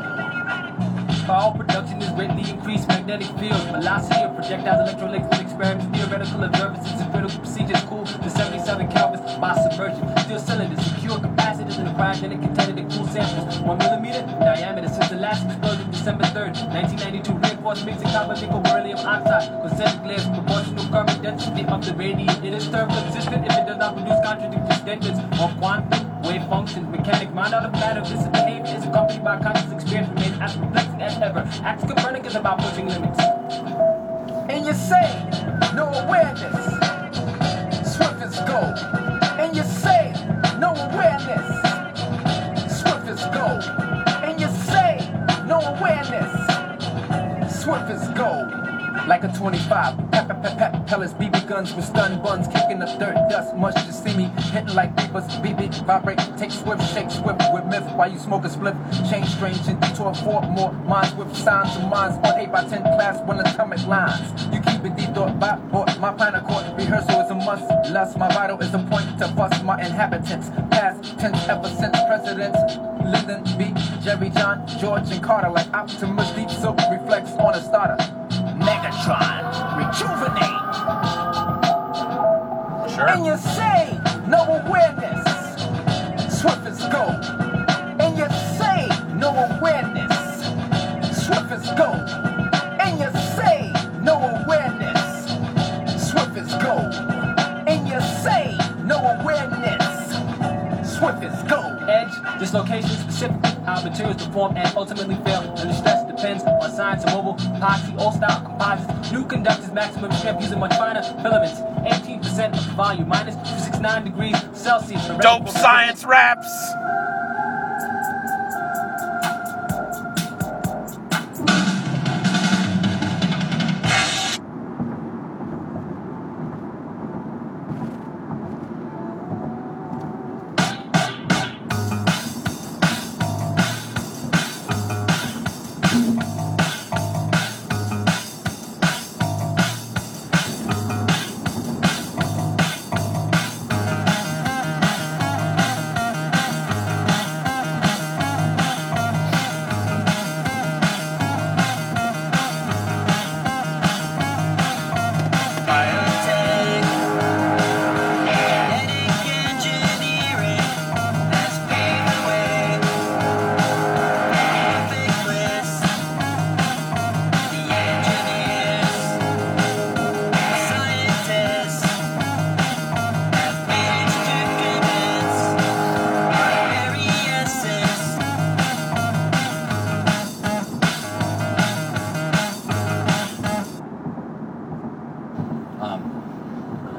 [SPEAKER 4] Power production is greatly increased, magnetic field, velocity of projectiles, electrolytic experiments, theoretical observances, and critical procedures, cool, the seventy-seven Kelvins, by submersion, steel cylinders, secure capacitors, and cryogenic container to cool samples, one millimeter in diameter since the last explosion, December third, nineteen ninety-two, reinforced mixing copper, nickel, beryllium oxide, concentric layers, proportional carbon density of the radium. It is thermo-resistant if it does not produce contradictory statements or quantum wave functions. Mechanic mind out of matter, this behavior is accompanied by conscious experience, remains as perplexing as ever. Acts Copernicus about pushing limits. And you say, no awareness, swift as gold. And you say, no awareness, swift as gold. And you say, no awareness, swift as gold. Like a twenty-five, pep, pep, pep, pep, pellets, B B guns with stun buns, kicking up dirt, dust, much to see me, hitting like beepers, B B, vibrate, take swift, shake swift with myth, while you smoke a spliff, change strange and detour for more, minds with signs of minds, on eight by ten class, one atomic lines, you keep it deep thought, by board, my final court, rehearsal is a must, lust, my vital is a point to bust my inhabitants, past tense ever since presidents, Lyndon B, Jerry John, George and Carter, like Optimus, deep silk reflects on a starter. Megatron, rejuvenate.
[SPEAKER 2] Sure.
[SPEAKER 4] And you say, no awareness, swift as gold. And you say, no awareness, swift as gold. And you say, no awareness, swift as gold. And you say, no awareness, swift as gold. Edge, dislocation specifically, how materials deform and ultimately fail. And the stress depends on science and mobile, epoxy, old style composites, new conductors, maximum strength using much finer filaments. eighteen percent of the volume, minus two hundred sixty-nine degrees Celsius.
[SPEAKER 2] Dope science raps!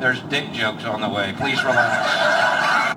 [SPEAKER 12] There's dick jokes on the way. Please relax.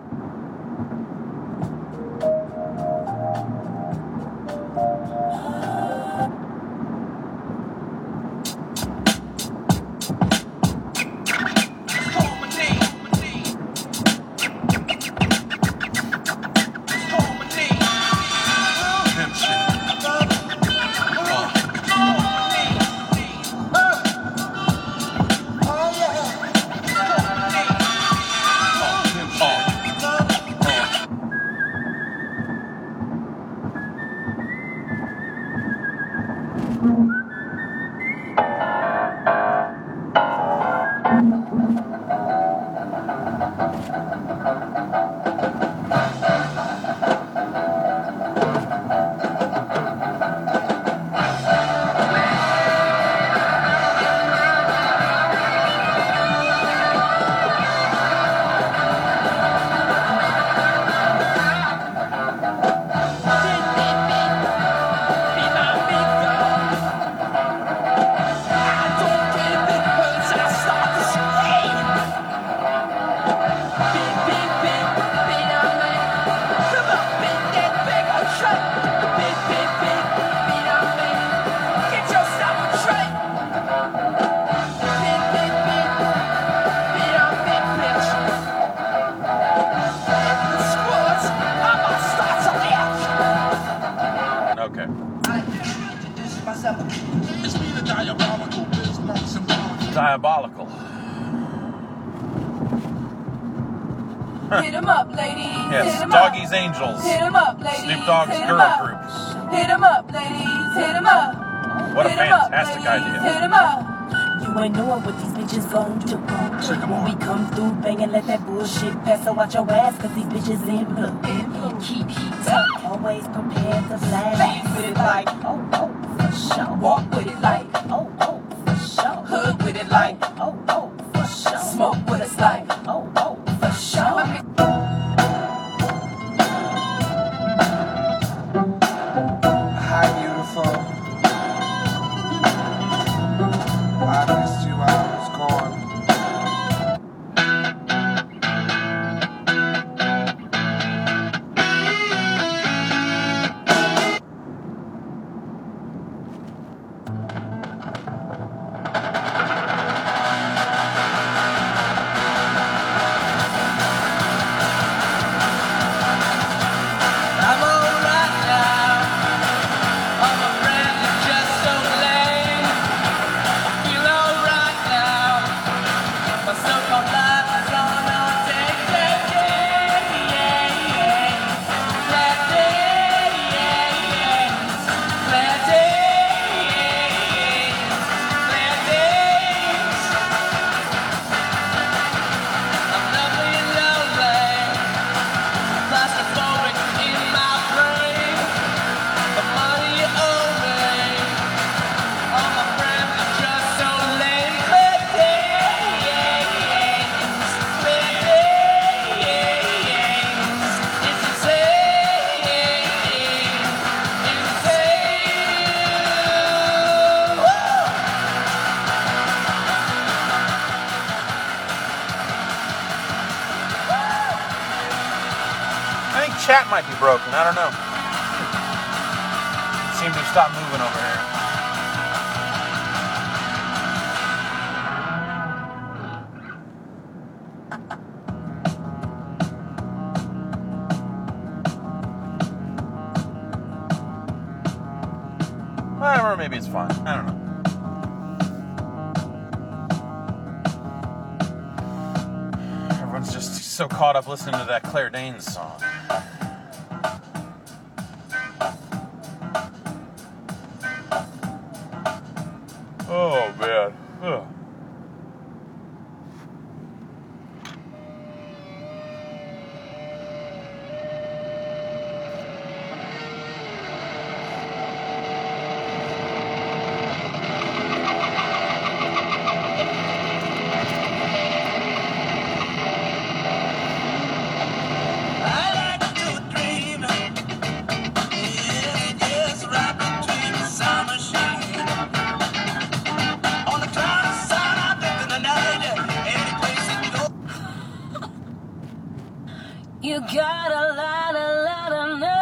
[SPEAKER 2] Diabolical.
[SPEAKER 14] Hit 'em up, ladies.
[SPEAKER 2] Yes,
[SPEAKER 14] Hit 'em
[SPEAKER 2] Doggy's
[SPEAKER 14] up.
[SPEAKER 2] Angels.
[SPEAKER 14] Hit 'em up, ladies.
[SPEAKER 2] Snoop Dogg's
[SPEAKER 14] Hit 'em
[SPEAKER 2] girl
[SPEAKER 14] up.
[SPEAKER 2] groups.
[SPEAKER 14] Hit 'em up, ladies. Hit 'em up.
[SPEAKER 2] What a
[SPEAKER 14] Hit 'em up,
[SPEAKER 2] fantastic
[SPEAKER 14] ladies.
[SPEAKER 2] idea.
[SPEAKER 14] Hit 'em up.
[SPEAKER 15] You ain't knowing what these bitches gon' do. When we come through, banging, let that bullshit pass. So watch your ass, cause these bitches in blue. Keep heat up, always prepared to blast.
[SPEAKER 14] Fast with it like,
[SPEAKER 15] oh, oh, for sure.
[SPEAKER 14] Walk with it like,
[SPEAKER 15] oh, oh, for sure.
[SPEAKER 14] Hood with it like,
[SPEAKER 15] oh, oh, for sure.
[SPEAKER 14] Smoke with us like,
[SPEAKER 15] oh, oh, for sure.
[SPEAKER 16] Hi, beautiful. I missed you while I was gone.
[SPEAKER 4] I'm alright now. All my friends are just so lame. I feel alright now. My so-called life is on a take, take, take, yeah, yeah. Glad days, yeah, yeah. Glad days, glad days. I'm lovely and lonely. Claustrophobic in my brain. The money you owe me. All my friends are just so lame. Glad days, glad days. It's insane, insane. Woo!
[SPEAKER 2] I think chat might be broken. I don't know. It seemed to stop moving over here. Or maybe it's fine. I don't know. Everyone's just so caught up listening to that Claire Danes song. Oh, man. Ugh.
[SPEAKER 4] On the cloud
[SPEAKER 15] You got a lot, a lot of nerve.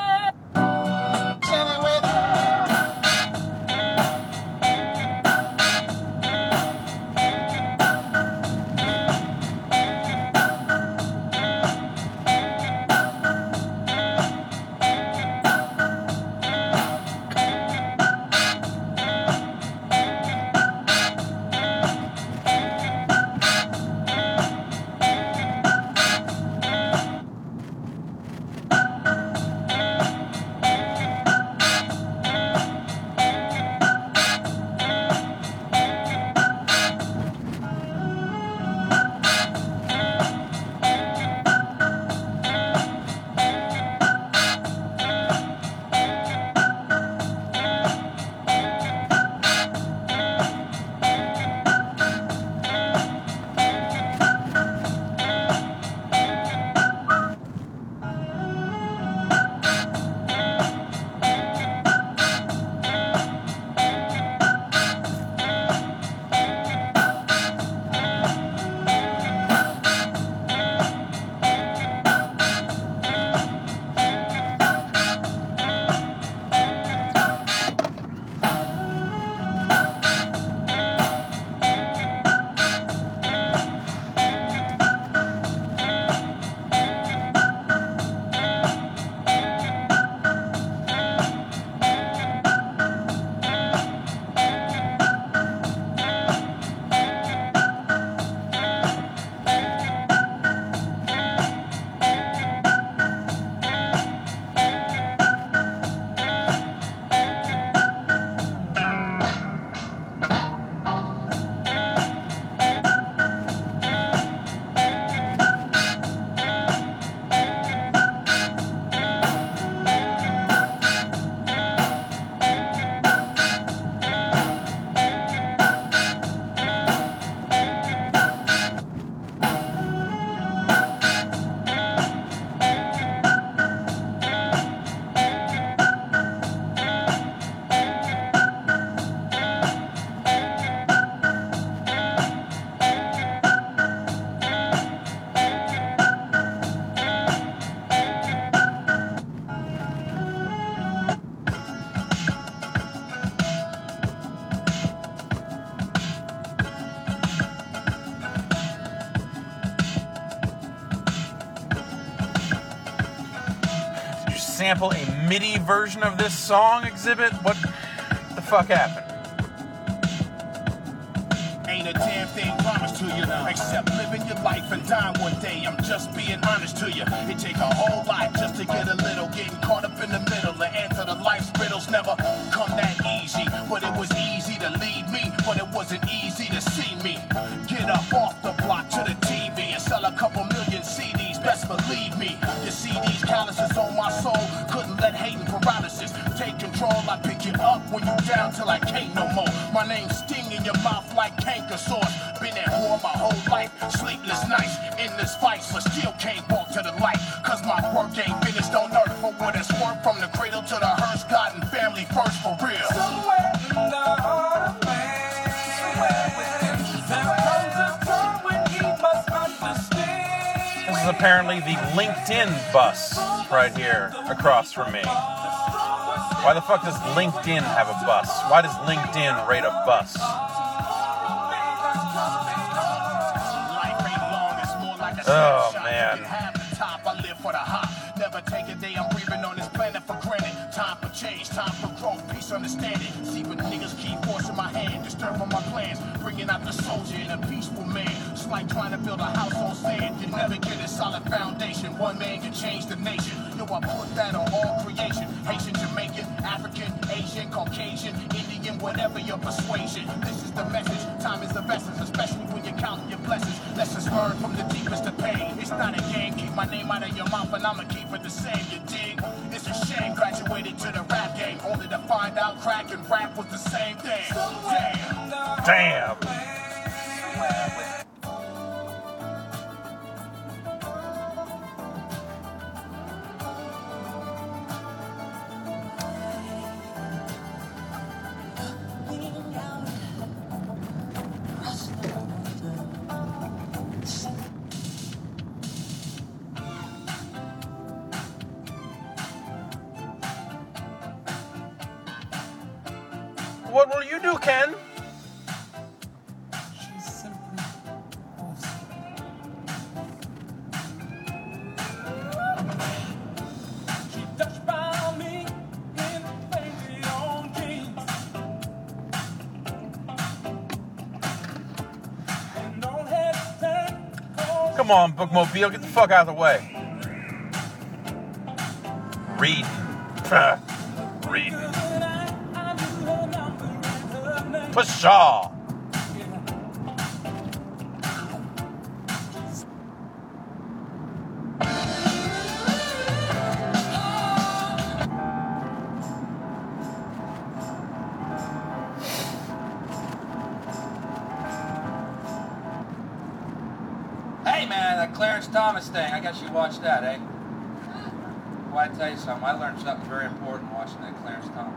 [SPEAKER 2] Sample a MIDI version of this song, Exhibit? What the fuck happened?
[SPEAKER 1] Ain't a damn thing promised to you, except living your life and dying one day. I'm just being honest to you. It take a whole lot just to get a little. Getting caught up in the middle and answer the life's riddles never come that easy. But it was easy to lead me, but it wasn't easy to see me. Get up off the block to the T V and sell a couple million C Ds. Best believe me. You see these calluses on my soul. Couldn't let hating paralysis take control. I pick you up when you down till I can't no more. My name's sting in your mouth like canker sores. Been at war my whole life, sleepless nights in this fight, but still can't walk to the light. Cause my work ain't finished on earth. For what it's worth, from the cradle to the hearse, God and family first for real.
[SPEAKER 4] Somewhere in the heart of man, there comes a time when he must understand.
[SPEAKER 2] This is apparently the LinkedIn bus right here across from me. Why the fuck does LinkedIn have a bus? Why does LinkedIn rate a bus? Oh, man.
[SPEAKER 1] I live for the hop. Never take a day I'm breathing on this planet for granted. Time for change, time for growth, peace, understanding. See what niggas keep forcing my hand, disturbing my plans, bringing out the soldier in a peaceful man. It's like trying to build a house on sand. You never get a solid foundation. One man can change the nation. Yo, I put that on all creation. Haitian, Jamaican, African, Asian, Caucasian, Indian, whatever your persuasion. This is the message. Time is the essence, especially when you're counting your blessings. Lessons learned from the deepest of pain. It's not a game. Keep my name out of your mouth and I'ma keep it the same. You dig? It's a shame. Graduated to the rap game only to find out crack and rap was the same thing. Damn.
[SPEAKER 2] Damn. What will you do, Ken?
[SPEAKER 4] She's simply awesome.
[SPEAKER 1] She touched by me in baby on jeans. And don't hesitate, 'cause
[SPEAKER 2] Come on, Bookmobile, get the fuck out of the way. Read. Read. Pshaw.
[SPEAKER 7] Hey man, that Clarence Thomas thing, I guess you watched that, eh? Well, I tell you something, I learned something very important watching that Clarence Thomas.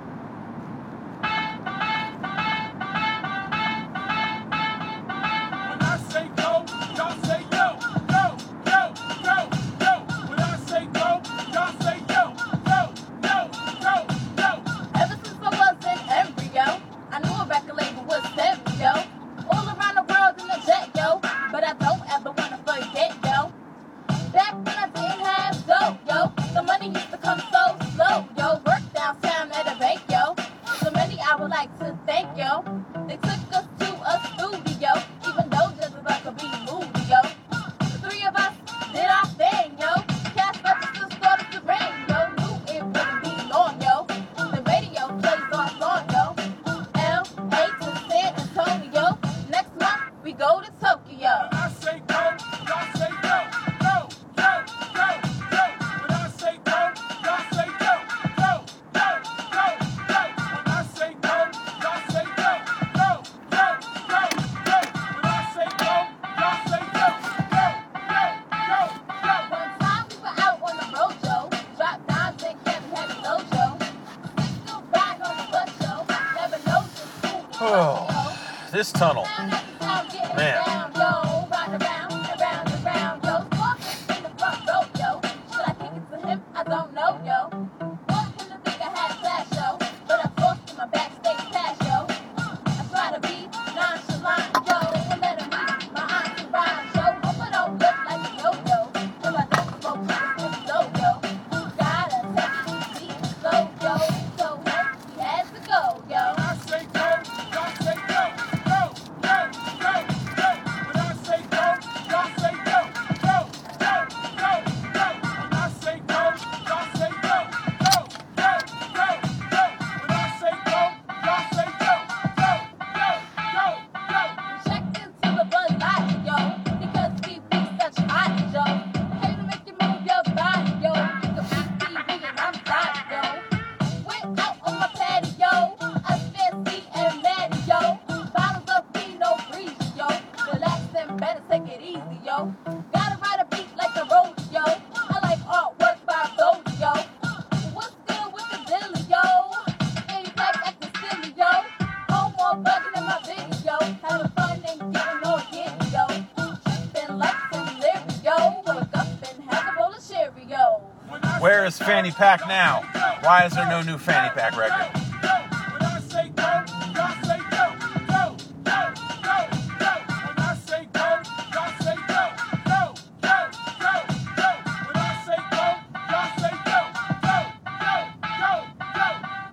[SPEAKER 1] when I say go, y'all say yo, yo, yo, yo, yo. When I say go, y'all say yo, yo, yo, yo, yo.
[SPEAKER 9] Ever since I was an embryo, I knew a record label was stereo. All around the world in the jet, yo. But I don't ever wanna forget, yo. Back when I didn't have dough, yo. The money used to come so slow, yo. Work downtown at a bank, yo. So many I would like to thank, yo. They took us to a studio, even though just about to be movie, yo. The three of us did our thing, yo. Cash registers started to ring, yo. Knew it wouldn't be long, yo. The radio plays our song, yo. L A to San Antonio. Next month we go to Tokyo.
[SPEAKER 1] When I say go, y'all say yo, yo, yo, yo, yo. When I say go, y'all say yo, yo, yo, yo, yo. When I say go, y'all say yo, yo, yo, yo, yo. When I say go, y'all say yo, yo, yo, yo, yo.
[SPEAKER 9] One time we were out on the road, yo. Dropped dimes and kept heavy dojo. Still ride on the bus, yo. Never know just who
[SPEAKER 2] Oh, this tunnel. Man.
[SPEAKER 9] Round, yo. Round around and round and round, yo. Scorpion in the front row, yo. Should I kick it to him? I don't know, yo. Want him to think I had flash, yo. But I forced him my backstage pass, yo. I try to be nonchalant, yo. And let him meet my entourage, yo. Hope I don't look like a yo-yo. Till I don't smoke with the yo. Gotta take it easy, slow, yo. So he has to go, yo.
[SPEAKER 1] When I say go, y'all say yo, yo, yo, yo, yo. When I say go, y'all say yo, yo, yo, yo, yo. When I say go, y'all say yo, yo, yo, yo, yo. When I say go, y'all say yo, yo, yo, yo, yo.
[SPEAKER 9] Check into the Bud Light, yo, because we be such hot, yo. Hey, to make you move your body, yo. You can be T V and I'm tired, yo. Went out on my patio, I fancy and mad, yo. Bottles of Pinot Grigio, yo. Relax and better take it easy, yo. Gotta ride a beat like the road, yo. I like artwork by those, yo. What's good with the dilly, yo? Ain't back at the silly, yo. Home more bugging in my video. Having fun and getting all giddy, yo. Tripping like some lyric, yo. Wake up and have a bowl of Cheerio.
[SPEAKER 2] Where is Fanny Pack now? Why is there no new Fanny Pack record?
[SPEAKER 1] When I say go, y'all say yo, yo, yo, yo, yo. When I say go, y'all say yo, yo, yo, yo, yo. When I say go, y'all say yo, yo, yo, yo, yo.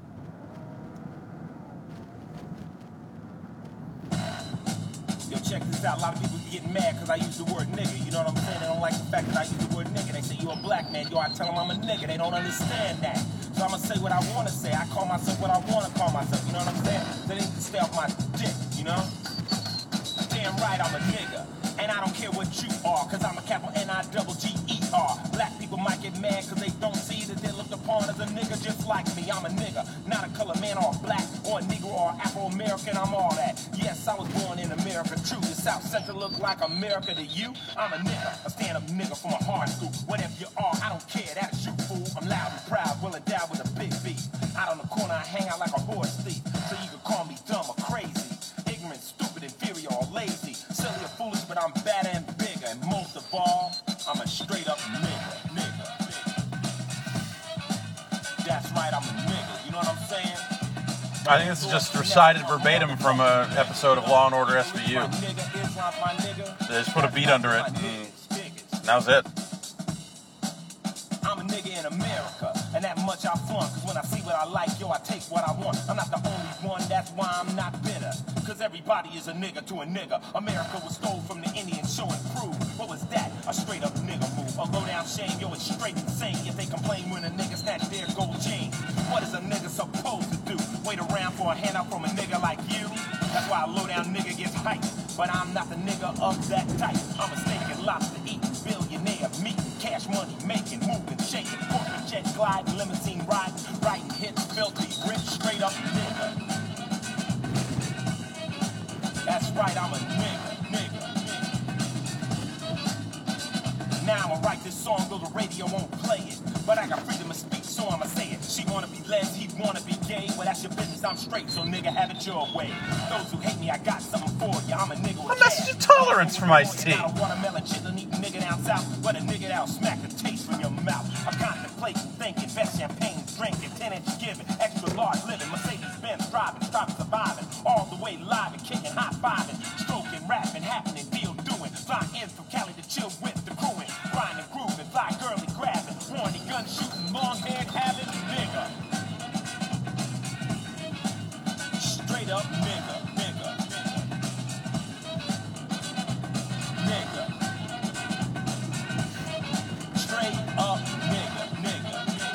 [SPEAKER 1] Yo, check this out. A lot of people be getting mad because I use the word nigga. You know what I'm saying? They don't like the fact that I use the word nigga. They say, you a black man. Yo, I tell them I'm a nigga. They don't understand that. So I'm going to say what I want to say. I call myself what I want to call myself. You know what I'm saying? So they need to stay off my dick, you know? Damn right I'm a nigga. And I don't care what you are, because I'm a capital N I double G E R. Black people might get mad because they don't see that they're looked upon as a nigga just like me. I'm a nigga, not a color man or a black or a Negro or Afro-American. I'm all that. Yes, I was born in America, true. The South Central look like America to you? I'm a nigga, a stand-up nigga from a hard school. Whatever you are, I don't care, that's you, fool. I'm loud and proud, well endowed with a big beat. Out on the corner, I hang out like a horse thief. So you can call me dumb or crazy, ignorant, stupid, inferior, or lazy. Silly or foolish, but I'm better and bigger. And most of all, I'm a straight-up nigga, nigga, nigga. That's right, I'm a nigga, you know what I'm saying?
[SPEAKER 2] I think this is just recited verbatim from an episode of Law and Order S V U. They just put a beat under it, and that was it.
[SPEAKER 1] I'm a nigga in America, and that much I flaunt. Cause when I see what I like, yo, I take what I want. I'm not the only one, that's why I'm not bitter. Cause everybody is a nigga to a nigga. America was stole from the Indians, show and prove. What was that? A straight up nigga move. A low down shame, yo, it's straight insane. If they complain when a nigga snatch their gold chain. What is a nigga supposed to do? Wait around for a handout from a nigga like you? That's why a low down nigga gets hyped. But I'm not the nigga of that type. I'm a steak and lobster eating, billionaire meeting, cash money making, moving, shaking, corporate jet gliding, limousine riding, writing hits, filthy, rich, straight up nigga. That's right, I'm a nigga, nigga, nigga. Now I'ma write this song, though the radio won't play it. But I got freedom of speech, so I'ma say it. She wanna be les, he wanna be gay. Well, that's your business, I'm straight, so nigga, have it your way. Those who hate me, I got something for you. I'm a nigga with
[SPEAKER 2] a message of tolerance from Ice-T.
[SPEAKER 1] I watermelon chitlin' eating nigga down south, but a nigga that'll smack the taste from your mouth. I'm contemplating, thinking, best champagne, drinking, ten inch giving, extra large living, Mercedes Benz driving, striving, surviving, all the way live and kicking, high fiving, stroking, rapping, happening, deal doing, flying in from Cali to chill with the crewing, grinding, grooving, fly girly grabbing, horny gun shooting, long haired having, nigga. Straight up nigga, nigga, nigga. Straight up nigga, nigga.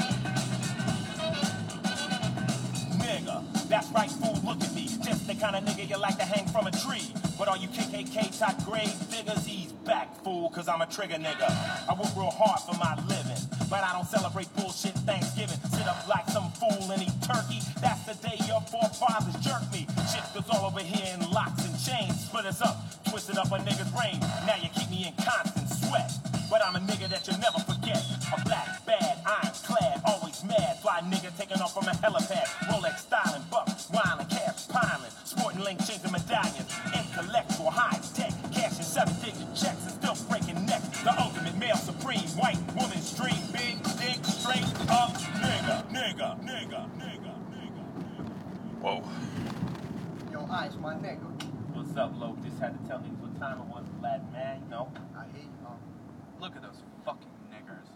[SPEAKER 1] Nigga, that's right, fool, look at me. Just the kind of nigga you like to hang from a tree. But all you K K K type grade figures, he's back, fool, cause I'm a trigger nigga. I work real hard for my living, but I don't celebrate bullshit Thanksgiving. Sit up like some fool and eat turkey. That's the day your forefathers jerked me. Shit goes all over here in locks and chains. Split us up, twisted up a nigga's brain. Now you keep me in constant sweat. But I'm a nigga that you'll never forget. A black, bad, ironclad, always mad. Fly nigga taking off from a helipad. Rolex styling, buck, wildin', cash piling. Sporting link chains and medallions. Intellectual, high tech. Cashing seven digit checks and still breaking necks. The ultimate male supreme. White woman's dream. Big, dick, straight up nigga. Nigga, nigga, nigga, nigga.
[SPEAKER 2] Whoa.
[SPEAKER 17] Yo, Ice, my nigga.
[SPEAKER 1] What's up, Lo? Just had to tell me what time it was, lad, man. You know.
[SPEAKER 17] I hear you, um.
[SPEAKER 1] Look at those fucking niggers.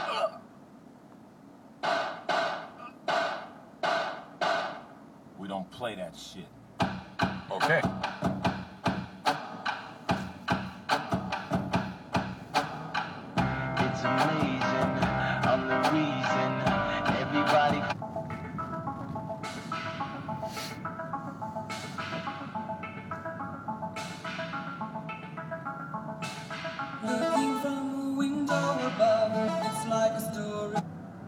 [SPEAKER 1] We don't play that shit.
[SPEAKER 2] Okay.
[SPEAKER 8] It's amazing, I'm the reason everybody.
[SPEAKER 18] Looking from a window above, it's like a story.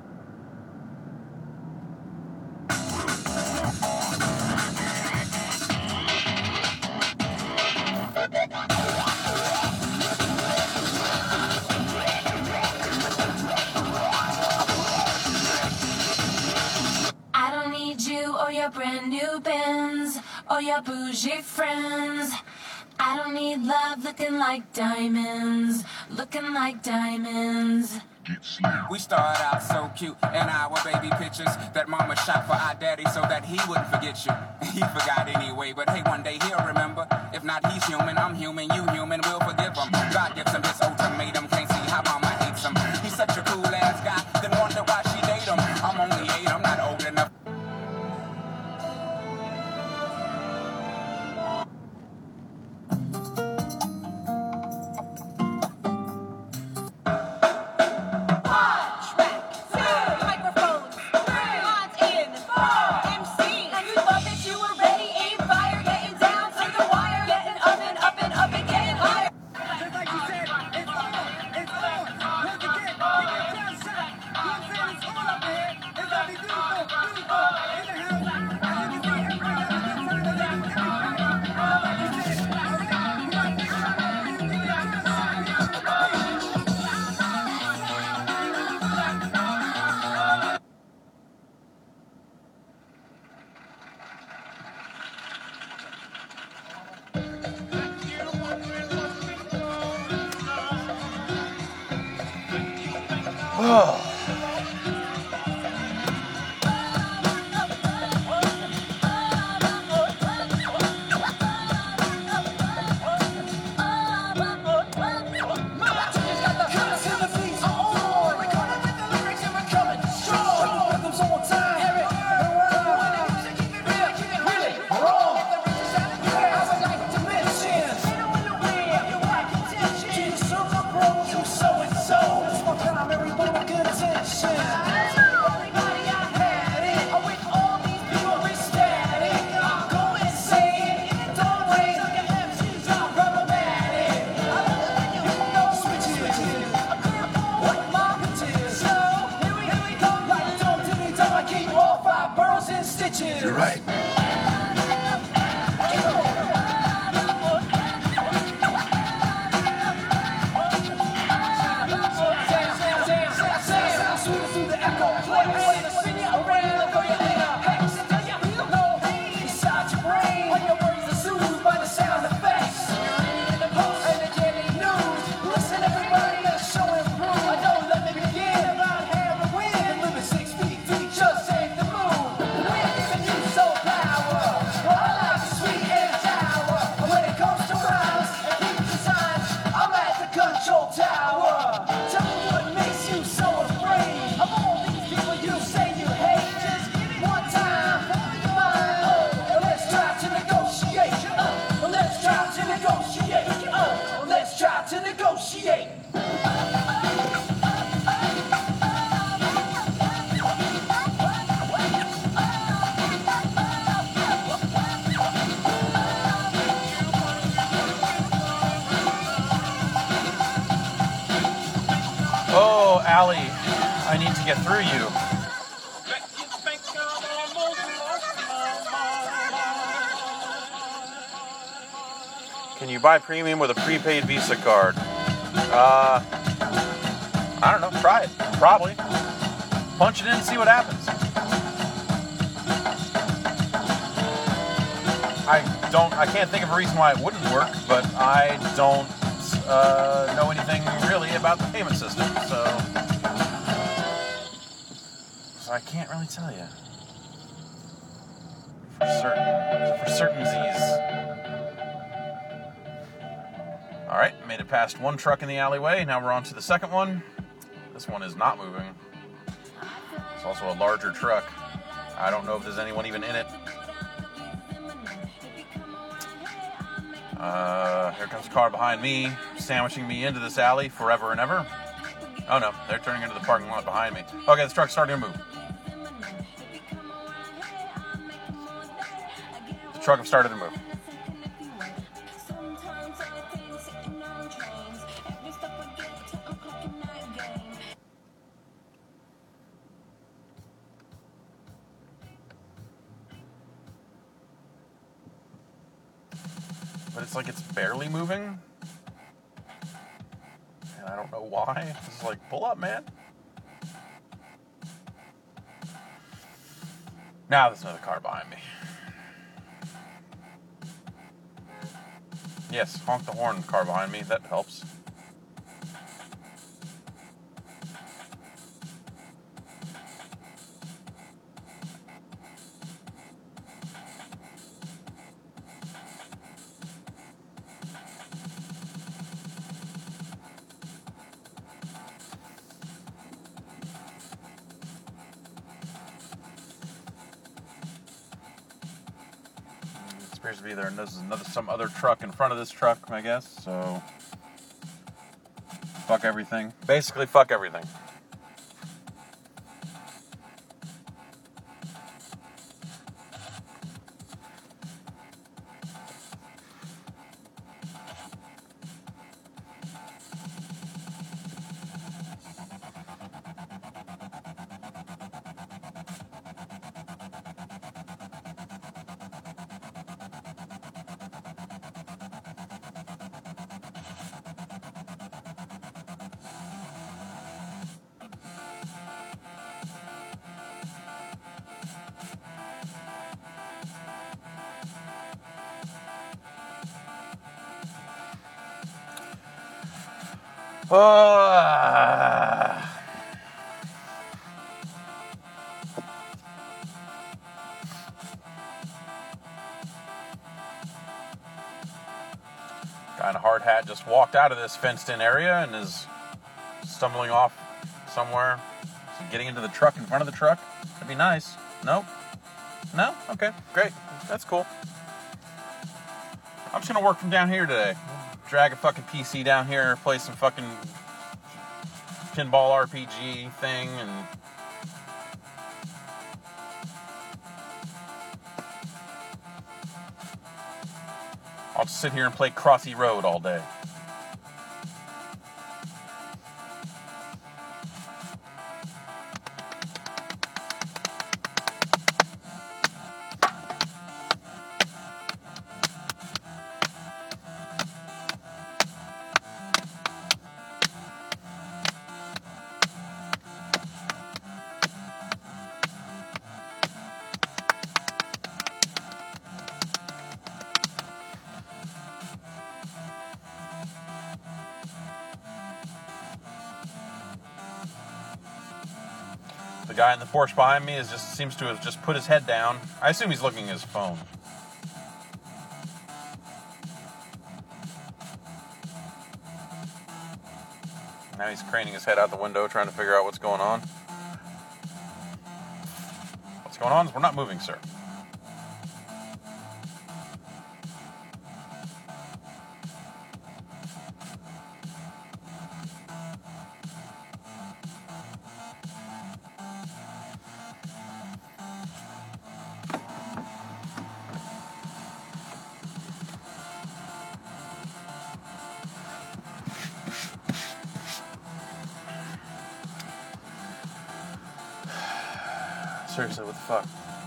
[SPEAKER 6] I don't need you or your brand new Benz or your bougie friends. I don't need love looking like diamonds, looking like diamonds.
[SPEAKER 19] We started out so cute in our baby pictures that mama shot for our daddy so that he wouldn't forget you. He forgot anyway, but hey, one day he'll remember. If not, he's human, I'm human, you human, we'll forgive him. God gives him his ultimatum, can't see how mama hates him. He's such a cool ass guy, then wonder why she date him. I'm only eight, I'm not old enough.
[SPEAKER 2] alley. I need to get through you. Can you buy premium with a prepaid Visa card? Uh, I don't know. Try it. Probably. Punch it in and see what happens. I don't. I can't think of a reason why it wouldn't work, but I don't uh, know anything really about the payment system, so so I can't really tell you for certain. For certain Z's. All right, made it past one truck in the alleyway. Now we're on to the second one. This one is not moving. It's also a larger truck. I don't know if there's anyone even in it. Uh, here comes a car behind me, sandwiching me into this alley forever and ever. Oh no, they're turning into the parking lot behind me. Okay, this truck's starting to move. The truck has started to move. But it's like it's barely moving. And I don't know why. It's like, pull up, man. Now there's another car behind me. Yes, honk the horn, car behind me. That helps. Appears to be there, and there's another some other truck in front of this truck, I guess. So fuck everything. Basically, fuck everything. Uh, guy in a hard hat just walked out of this fenced-in area and is stumbling off somewhere. Is he getting into the truck in front of the truck? That'd be nice. Nope. No? Okay, great. That's cool. I'm just gonna work from down here today. Drag a fucking P C down here, play some fucking pinball R P G thing, and I'll just sit here and play Crossy Road all day. The guy in the Porsche behind me is just seems to have just put his head down. I assume he's looking at his phone. Now he's craning his head out the window trying to figure out what's going on. What's going on is we're not moving, sir. Seriously, what the fuck?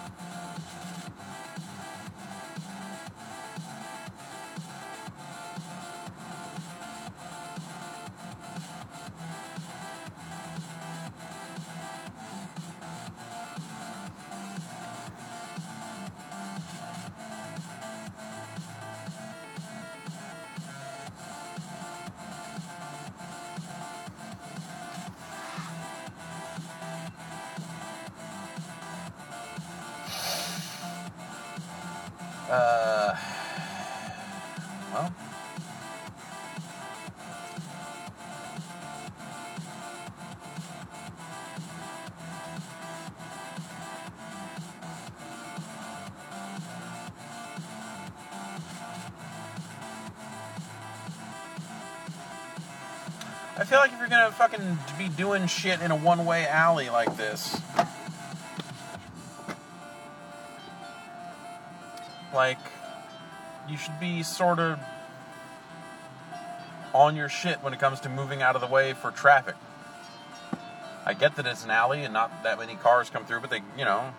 [SPEAKER 2] Uh, well, I feel like if you're gonna fucking be doing shit in a one-way alley like this, like, you should be sort of on your shit when it comes to moving out of the way for traffic. I get that it's an alley and not that many cars come through, but they, you know,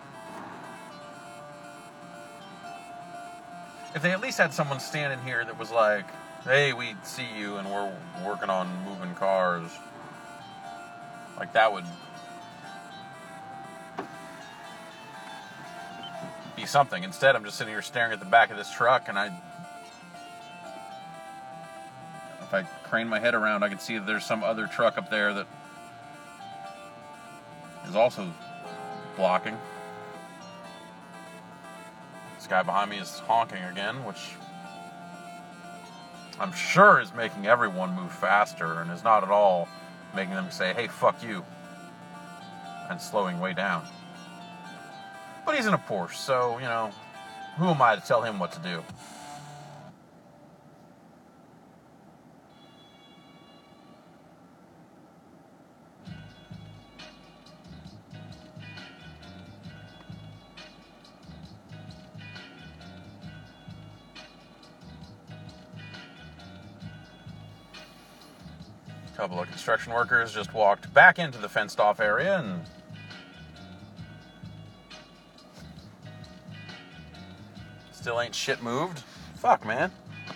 [SPEAKER 2] if they at least had someone standing here that was like, hey, we see you and we're working on moving cars, like, that would be something. Instead, I'm just sitting here staring at the back of this truck, and I, if I crane my head around, I can see that there's some other truck up there that is also blocking. This guy behind me is honking again, which I'm sure is making everyone move faster and is not at all making them say, hey, fuck you, and slowing way down. But he's in a Porsche, so, you know, who am I to tell him what to do? A couple of construction workers just walked back into the fenced-off area and still ain't shit moved. Fuck, man.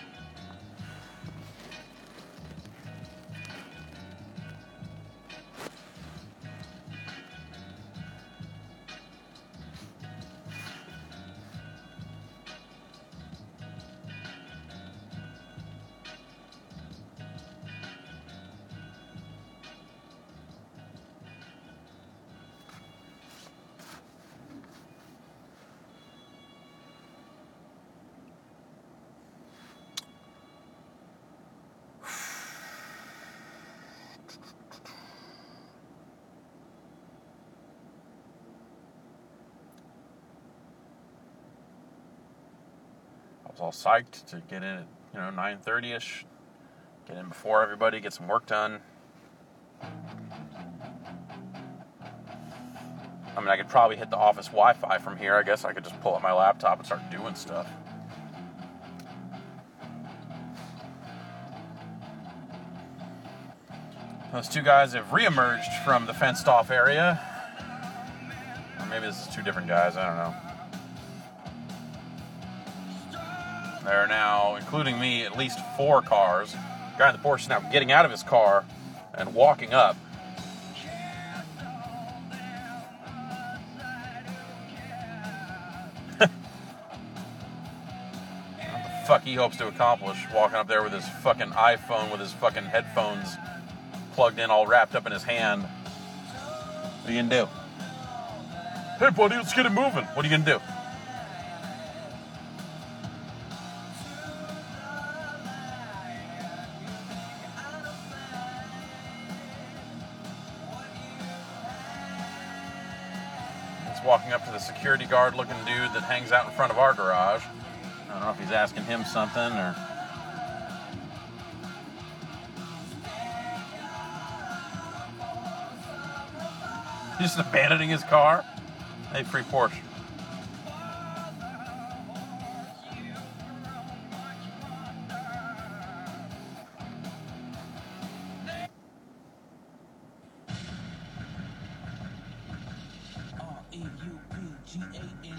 [SPEAKER 2] I was all psyched to get in at, you know, nine thirty-ish, get in before everybody, get some work done. I mean, I could probably hit the office Wi-Fi from here. I guess I could just pull up my laptop and start doing stuff. Those two guys have re-emerged from the fenced-off area. Or maybe this is two different guys, I don't know. There are now, including me, at least four cars. The guy in the Porsche is now getting out of his car and walking up. What the fuck he hopes to accomplish walking up there with his fucking iPhone with his fucking headphones plugged in, all wrapped up in his hand. What are you gonna do? Hey buddy, let's get it moving. What are you gonna do? Walking up to the security guard looking dude that hangs out in front of our garage. I don't know if he's asking him something or... He's just abandoning his car. Hey, free Porsche.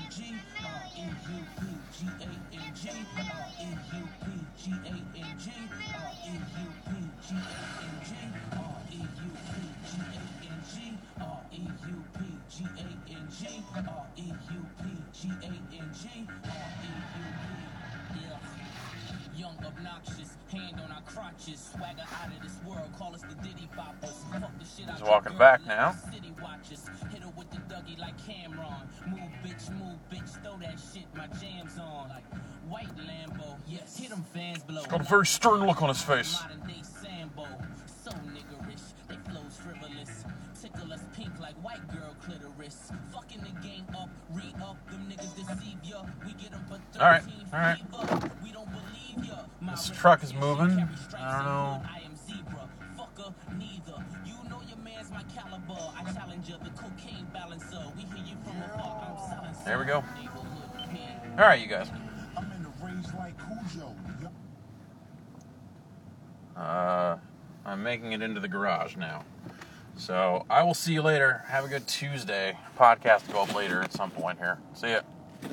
[SPEAKER 10] G, R E U P G A N G, R E U P G A N G, R E U P G A N G, R E U P G A N G, R E U P G A N G, R E U P G A N G, R E U P, yeah. Young, obnoxious, hand on our crotches, swagger out of this world, call us the Diddy Boppers. Fuck the shit out
[SPEAKER 2] He's walking back now.
[SPEAKER 10] City watches, hit her with the Dougie like Cameron. Move, bitch, move, bitch, throw that shit, my jam's on. Like white Lambo, yes, hit them fans blow.
[SPEAKER 2] He's got a very stern look on his face.
[SPEAKER 10] Modern day Sambo, so niggerish, they flows frivolous. Tickle us pink like white girl clitoris. Fucking the game up, re-up, them niggas deceive ya. We get them for thirteen,
[SPEAKER 2] Alright, alright.
[SPEAKER 10] up. We don't believe ya.
[SPEAKER 2] This truck is moving. I don't know.
[SPEAKER 10] I am zebra, fucker, neither. You know your man's my caliber. I challenge you, the cocaine balancer. We hear you from afar, I'm silenced.
[SPEAKER 2] There we go. Alright, you guys.
[SPEAKER 12] I'm in the range like Cujo.
[SPEAKER 2] Uh, I'm making it into the garage now. So I will see you later. Have a good Tuesday. Podcast will go up later at some point here. See ya.